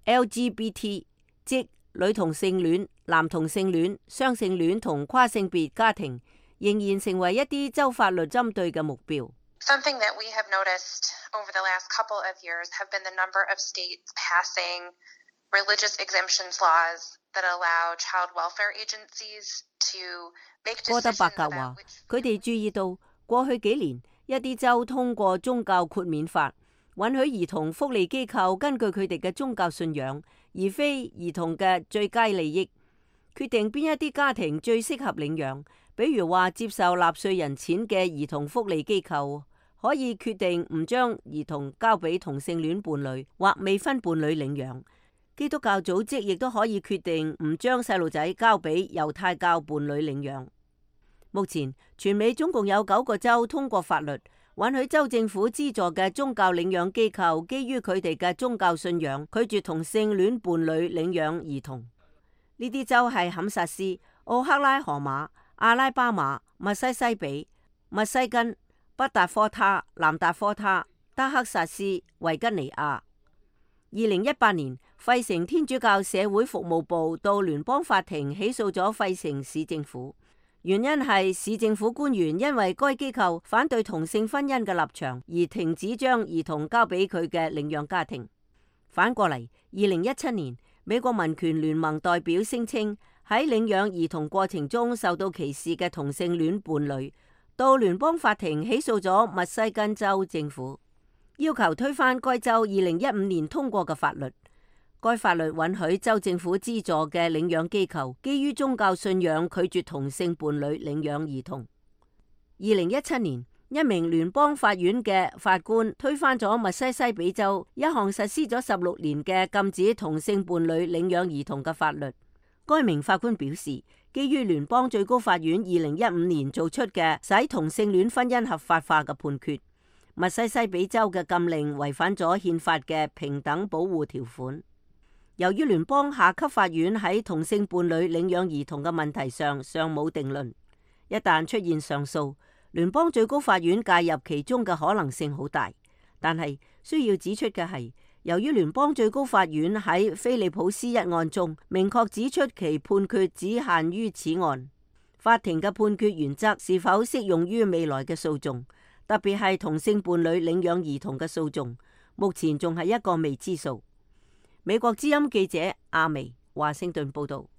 LGBT 即女同性戀、男同性戀、雙性戀同跨性別家庭仍然成為一啲州法律針對嘅目標。 Something that we have noticed over the last couple of years have been the number of states passing religious exemptions laws that allow child welfare agencies to make decisions about which。戈德伯格話，佢哋注意到過去幾年一啲州通過宗教豁免法，允許兒童福利機構根據佢哋嘅宗教信仰，而非兒童嘅最佳利益，決定邊一啲家庭最適合領養。比如話，接受納稅人錢嘅兒童福利機構可以決定唔將兒童交俾同性戀伴侶或未婚伴侶領養。基督教組織亦都可以決定唔將細路仔交俾猶太教伴侶領養。目前全美總共有9個州通過法律，允許州政府資助嘅宗教領養機構基於佢哋嘅宗教信仰，拒絕同性戀伴侶領養兒童。呢啲州係堪薩斯、奧克拉荷馬、阿拉巴馬、密西西比、密西根、北達科他、南達科他、德克薩斯、維吉尼亞。2018年，費城天主教社會服務部到聯邦法庭起訴咗費城市政府，原因係市政府官員因為該機構反對同性婚姻嘅立場而停止將兒童交俾佢嘅領養家庭。反過嚟，2017年，美國民權聯盟代表聲稱喺領養兒童過程中受到歧視嘅同性戀伴侶，到聯邦法庭起訴咗密西根州政府，要求推翻該州2015年通過嘅法律。該法律允許州政府資助嘅領養機構基於宗教信仰拒絕同性伴侶領養兒童。2017年，一名聯邦法院嘅法官推翻咗密西西比州一項實施咗16年嘅禁止同性伴侶領養兒童嘅法律。該名法官表示，基於聯邦最高法院2015年做出嘅使同性戀婚姻合法化嘅判決，密西西比州嘅禁令違反咗憲法嘅平等保護條款。由於聯邦下級法院喺同性伴侶領養兒童嘅問題上尚冇定論，一旦出現上訴，聯邦最高法院介入其中嘅可能性好大。但係需要指出嘅係，由於聯邦最高法院喺菲利普斯一案中明確指出其判決只限於此案，法庭嘅判決原則是否適用於未來嘅訴訟，特別係同性伴侶領養兒童嘅訴訟，目前仲係一個未知數。美國之音記者阿薇華盛頓報道。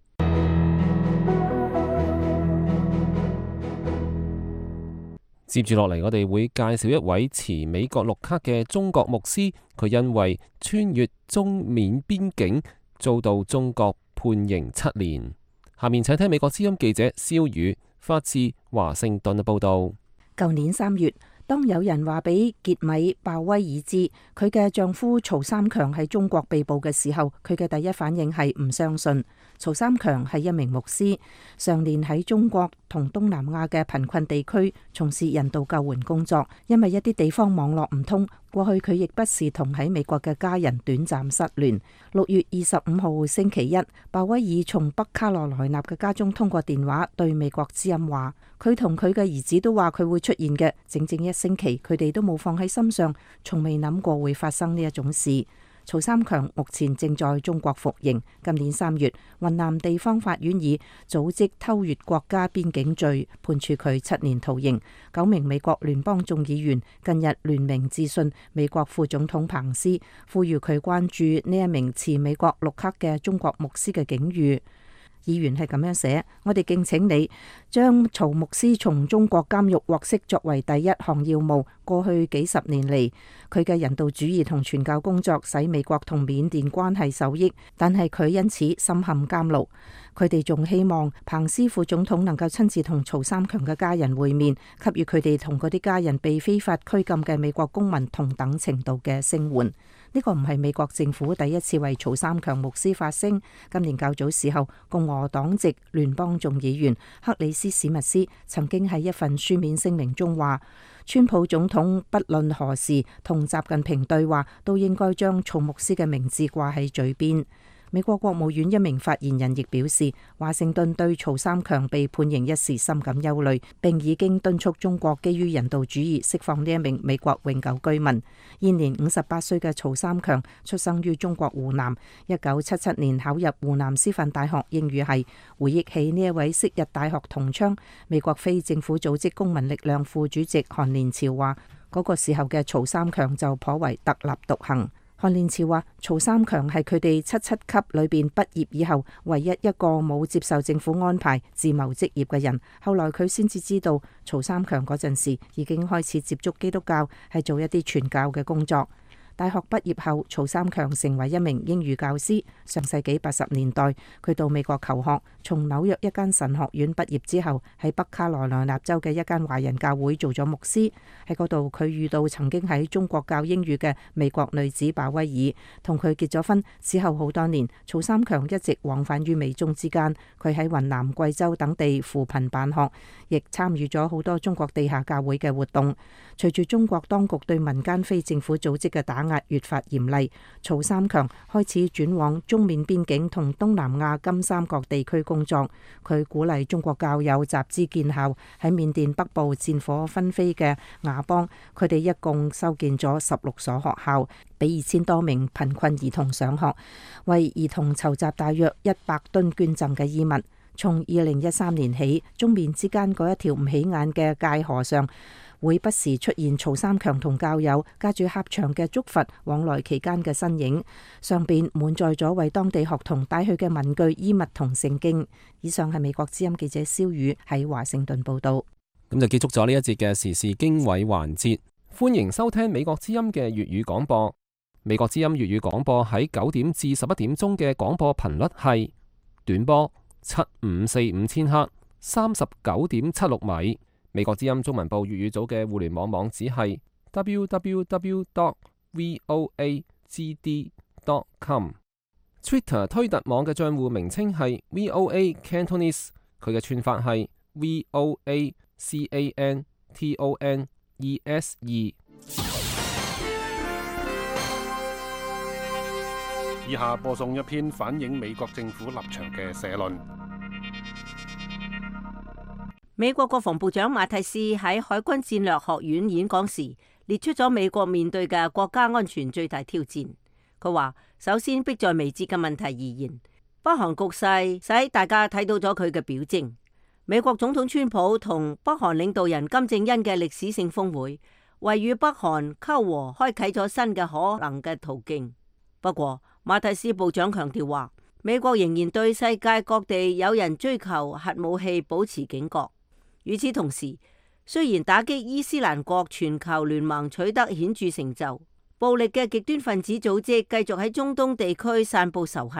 接住落嚟，我哋會介紹一位持美國綠卡嘅中國牧師，佢因為穿越中緬邊境遭到中國判刑7年。下面請聽美國之音記者蕭宇發自華盛頓嘅報導。 舊年3月，當有人話俾傑米·鮑威爾知佢嘅丈夫曹三強喺中國被捕嘅時候，佢嘅第一反應係唔相信。曹三強係一名牧師，常年喺中國同東南亞嘅貧困地區從事人道救援工作。因為一啲地方網絡唔通，過去佢亦不時同喺美國嘅家人短暫失聯。6月25號星期一，鮑威爾從北卡羅來納嘅家中通過電話對美國之音話，佢同佢嘅兒子都話佢會出現嘅。整整1星期，佢哋都冇放喺心上，從未諗過會發生呢一種事。曹三強目前正在中國服刑。今年3月，雲南地方法院以組織偷越國家邊境罪判處佢7年徒刑。9名美國聯邦眾議員近日聯名致信美國副總統彭斯，呼籲佢關注呢一名持美國綠卡嘅中國牧師嘅境遇。議員係咁樣寫：我哋敬請你將曹牧師從中國監獄獲釋作為第一項要務。過去幾十年嚟，佢嘅人道主義同傳教工作使美國同緬甸關係受益，但係佢因此深陷監牢。佢哋仲希望彭斯副總統能夠親自同曹三強嘅家人會面，給予佢哋同嗰啲家人被非法拘禁嘅美國公民同等程度嘅聲援。呢個唔係美國政府第一次為曹三強牧師發聲。今年較早時候，共和黨籍聯邦眾議員克里斯史密斯曾經喺一份書面聲明中話，川普總統不論何時同習近平對話，都應該將曹牧師嘅名字掛喺嘴邊。美國國務院一名發言人亦表示，華盛頓對曹三強被判刑一事深感憂慮，並已經敦促中國基於人道主義釋放呢一名美國永久居民。現年58歲嘅曹三強出生於中國湖南，1977年考入湖南師範大學英語系。回憶起呢一位昔日大學同窗、美國非政府組織公民力量副主席韓連朝話，嗰個時候嘅曹三強就頗為特立獨行。韓連朝話，曹三強係佢哋77級裏邊畢業以後唯一一個冇接受政府安排自謀職業嘅人。後來佢先至知道，曹三強嗰陣時已經開始接觸基督教，係做一啲傳教嘅工作。大學畢業後，曹三強成為一名英語教師。上世紀80年代，佢到美國求學，從紐約一間神學院畢業之後，喺北卡羅來納州嘅一間華人教會做咗牧師。喺嗰度，佢遇到曾經喺中國教英語嘅美國女子鮑威爾，同佢結咗婚。之後好多年，曹三強一直往返於美中之間。佢喺雲南、貴州等地扶貧辦學，亦參與咗好多中國地下教會嘅活動。隨住中國當局對民間非政府組織嘅打壓越發嚴厲，曹三強開始轉往中緬邊境同東南亞金三角地區工作。佢鼓勵中國教友集資建校，喺緬甸北部戰火紛飛嘅佤邦，佢哋一共修建咗16所學校，俾2000多名貧困兒童上學，為兒童籌集大約100噸捐贈嘅衣物。從2013年起，中緬之間嗰一條唔起眼嘅界河上，會不時出現曹三強同教友駕住狹長嘅竹筏往來期間嘅身影，上邊滿載咗為當地學童帶去嘅文具、衣物同聖經。以上係美國之音記者蕭宇喺華盛頓報道。 咁就結束咗呢一節嘅時事經緯環節。歡迎收聽美國之音嘅粵語廣播。美國之音粵語廣播喺9點至11點鐘嘅廣播頻率係短波7545千赫39.76米。美國之音中文部粵語組嘅互聯網網址係 www.voagd.com。 Twitter 推特網嘅賬戶名稱係 VOA Cantonese， 佢嘅串法係 VOACANTONESE。 以下播送一篇反映美國政府立場嘅社論。 美國國防部長馬蒂斯喺海軍戰略學院演講時，列出咗美國面對嘅國家安全最大挑戰。佢話，首先迫在眉睫嘅問題而言，北韓局勢使大家睇到咗佢嘅表徵。美國總統川普同北韓領導人金正恩嘅歷史性峰會，為與北韓媾和開啟咗新嘅可能嘅途徑。不過，馬蒂斯部長強調話，美國仍然對世界各地有人追求核武器保持警覺。與此同時，雖然打擊伊斯蘭國全球聯盟取得顯著成就，暴力嘅極端分子組織繼續喺中東地區散佈仇恨，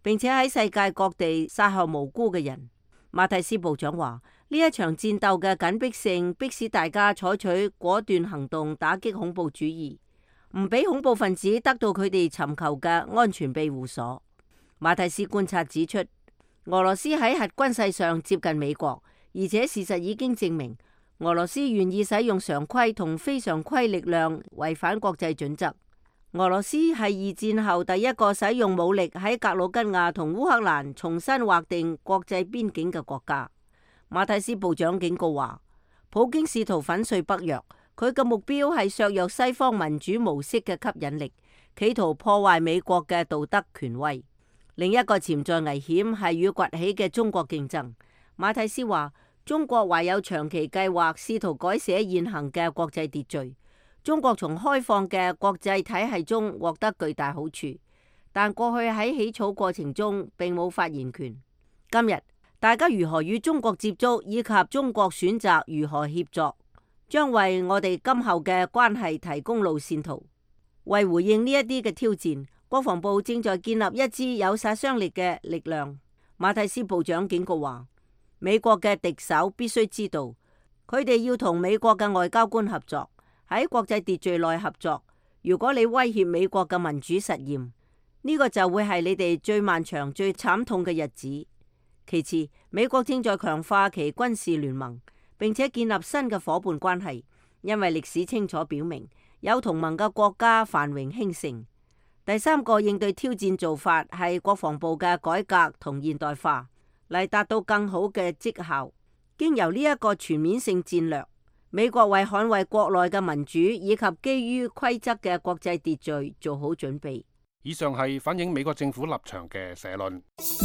並且喺世界各地殺害無辜嘅人。馬蒂斯部長話：呢一場戰鬥嘅緊迫性，迫使大家採取果斷行動，打擊恐怖主義，唔俾恐怖分子得到佢哋尋求嘅安全庇護所。馬蒂斯觀察指出，俄羅斯喺核軍勢上接近美國，而且事實已經證明，俄羅斯願意使用常規同非常規力量，違反國際準則。俄羅斯係二戰後第一個使用武力喺格魯吉亞同烏克蘭重新劃定國際邊境嘅國家。馬蒂斯部長警告話，普京試圖粉碎北約，佢嘅目標係削弱西方民主模式嘅吸引力，企圖破壞美國嘅道德權威。另一個潛在危險係與崛起嘅中國競爭。馬蒂斯話，中國懷有長期計劃，試圖改寫現行嘅國際秩序。中國從開放嘅國際體系中獲得巨大好處，但過去喺起草過程中並冇發言權。今日大家如何與中國接觸，以及中國選擇如何協作，將為我哋今後嘅關係提供路線圖。為回應呢一啲嘅挑戰，國防部正在建立一支有殺傷力嘅力量。馬蒂斯部長警告話，美國嘅敵手必須知道，佢哋要同美國嘅外交官合作，喺國際秩序內合作。如果你威脅美國嘅民主實驗，呢個就會係你哋最漫長、最慘痛嘅日子。其次，美國正在強化其軍事聯盟，並且建立新嘅夥伴關係，因為歷史清楚表明，有同盟嘅國家繁榮興盛。第三個應對挑戰做法係國防部嘅改革同現代化，嚟達到更好嘅績效。經由呢一個全面性戰略，美國為捍衛國內嘅民主以及基於規則嘅國際秩序做好準備。 以上係反映美國政府立場嘅社論。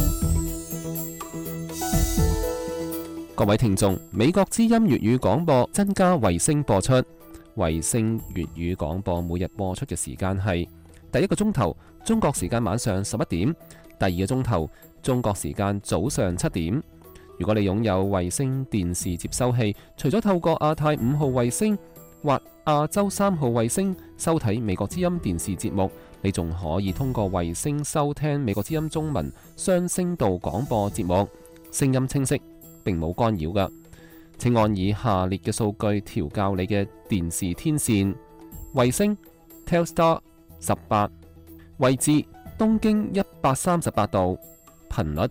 各位聽眾，美國之音粵語廣播增加衛星播出，衛星粵語廣播每日播出嘅時間係第一個鐘頭中國時間晚上11點，第二個鐘頭中國時間早上7點。如果你擁有衛星電視接收器，除咗透過亞太5號衛星或亞洲3號衛星收睇美國之音電視節目，你仲可以通過衛星收聽美國之音中文雙聲道廣播節目，聲音清晰，並冇干擾㗎。請按以下列嘅數據調校你嘅電視天線：衛星 Telstar 18，位置東經138度，頻率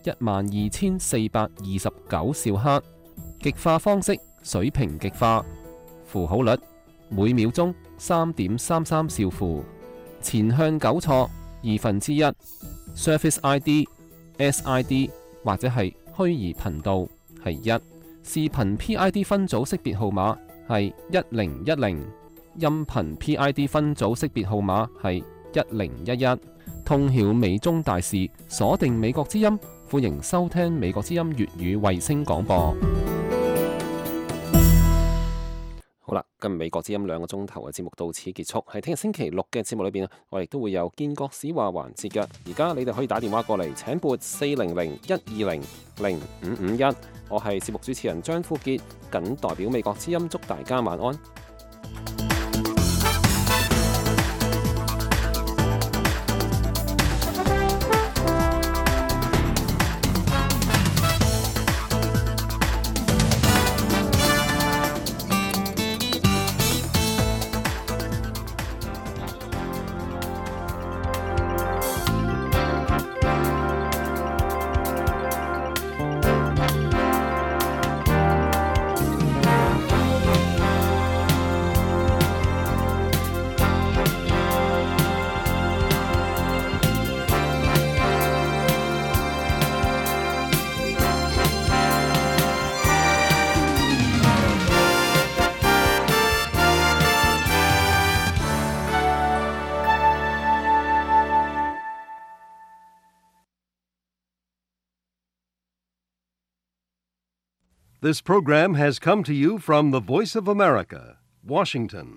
12429兆赫，極化方式水平極化，符號率每秒鐘3.33兆符，前向糾錯1/2， Surface ID、SID 或者係虛擬頻道係1，視頻 PID 分組識別號碼係1010，音頻 PID 分組識別號碼係1011。通曉美中大事，鎖定美國之音，歡迎收聽美國之音粵語衛星廣播。好啦，今日美國之音2個鐘頭嘅節目到此結束。喺聽日星期六嘅節目裏邊，我哋都會有建國史話環節嘅。而家你哋可以打電話過嚟，請撥400-120-0551。我係節目主持人張富傑，謹代表美國之音祝大家晚安。 This program has come to you from the Voice of America, Washington.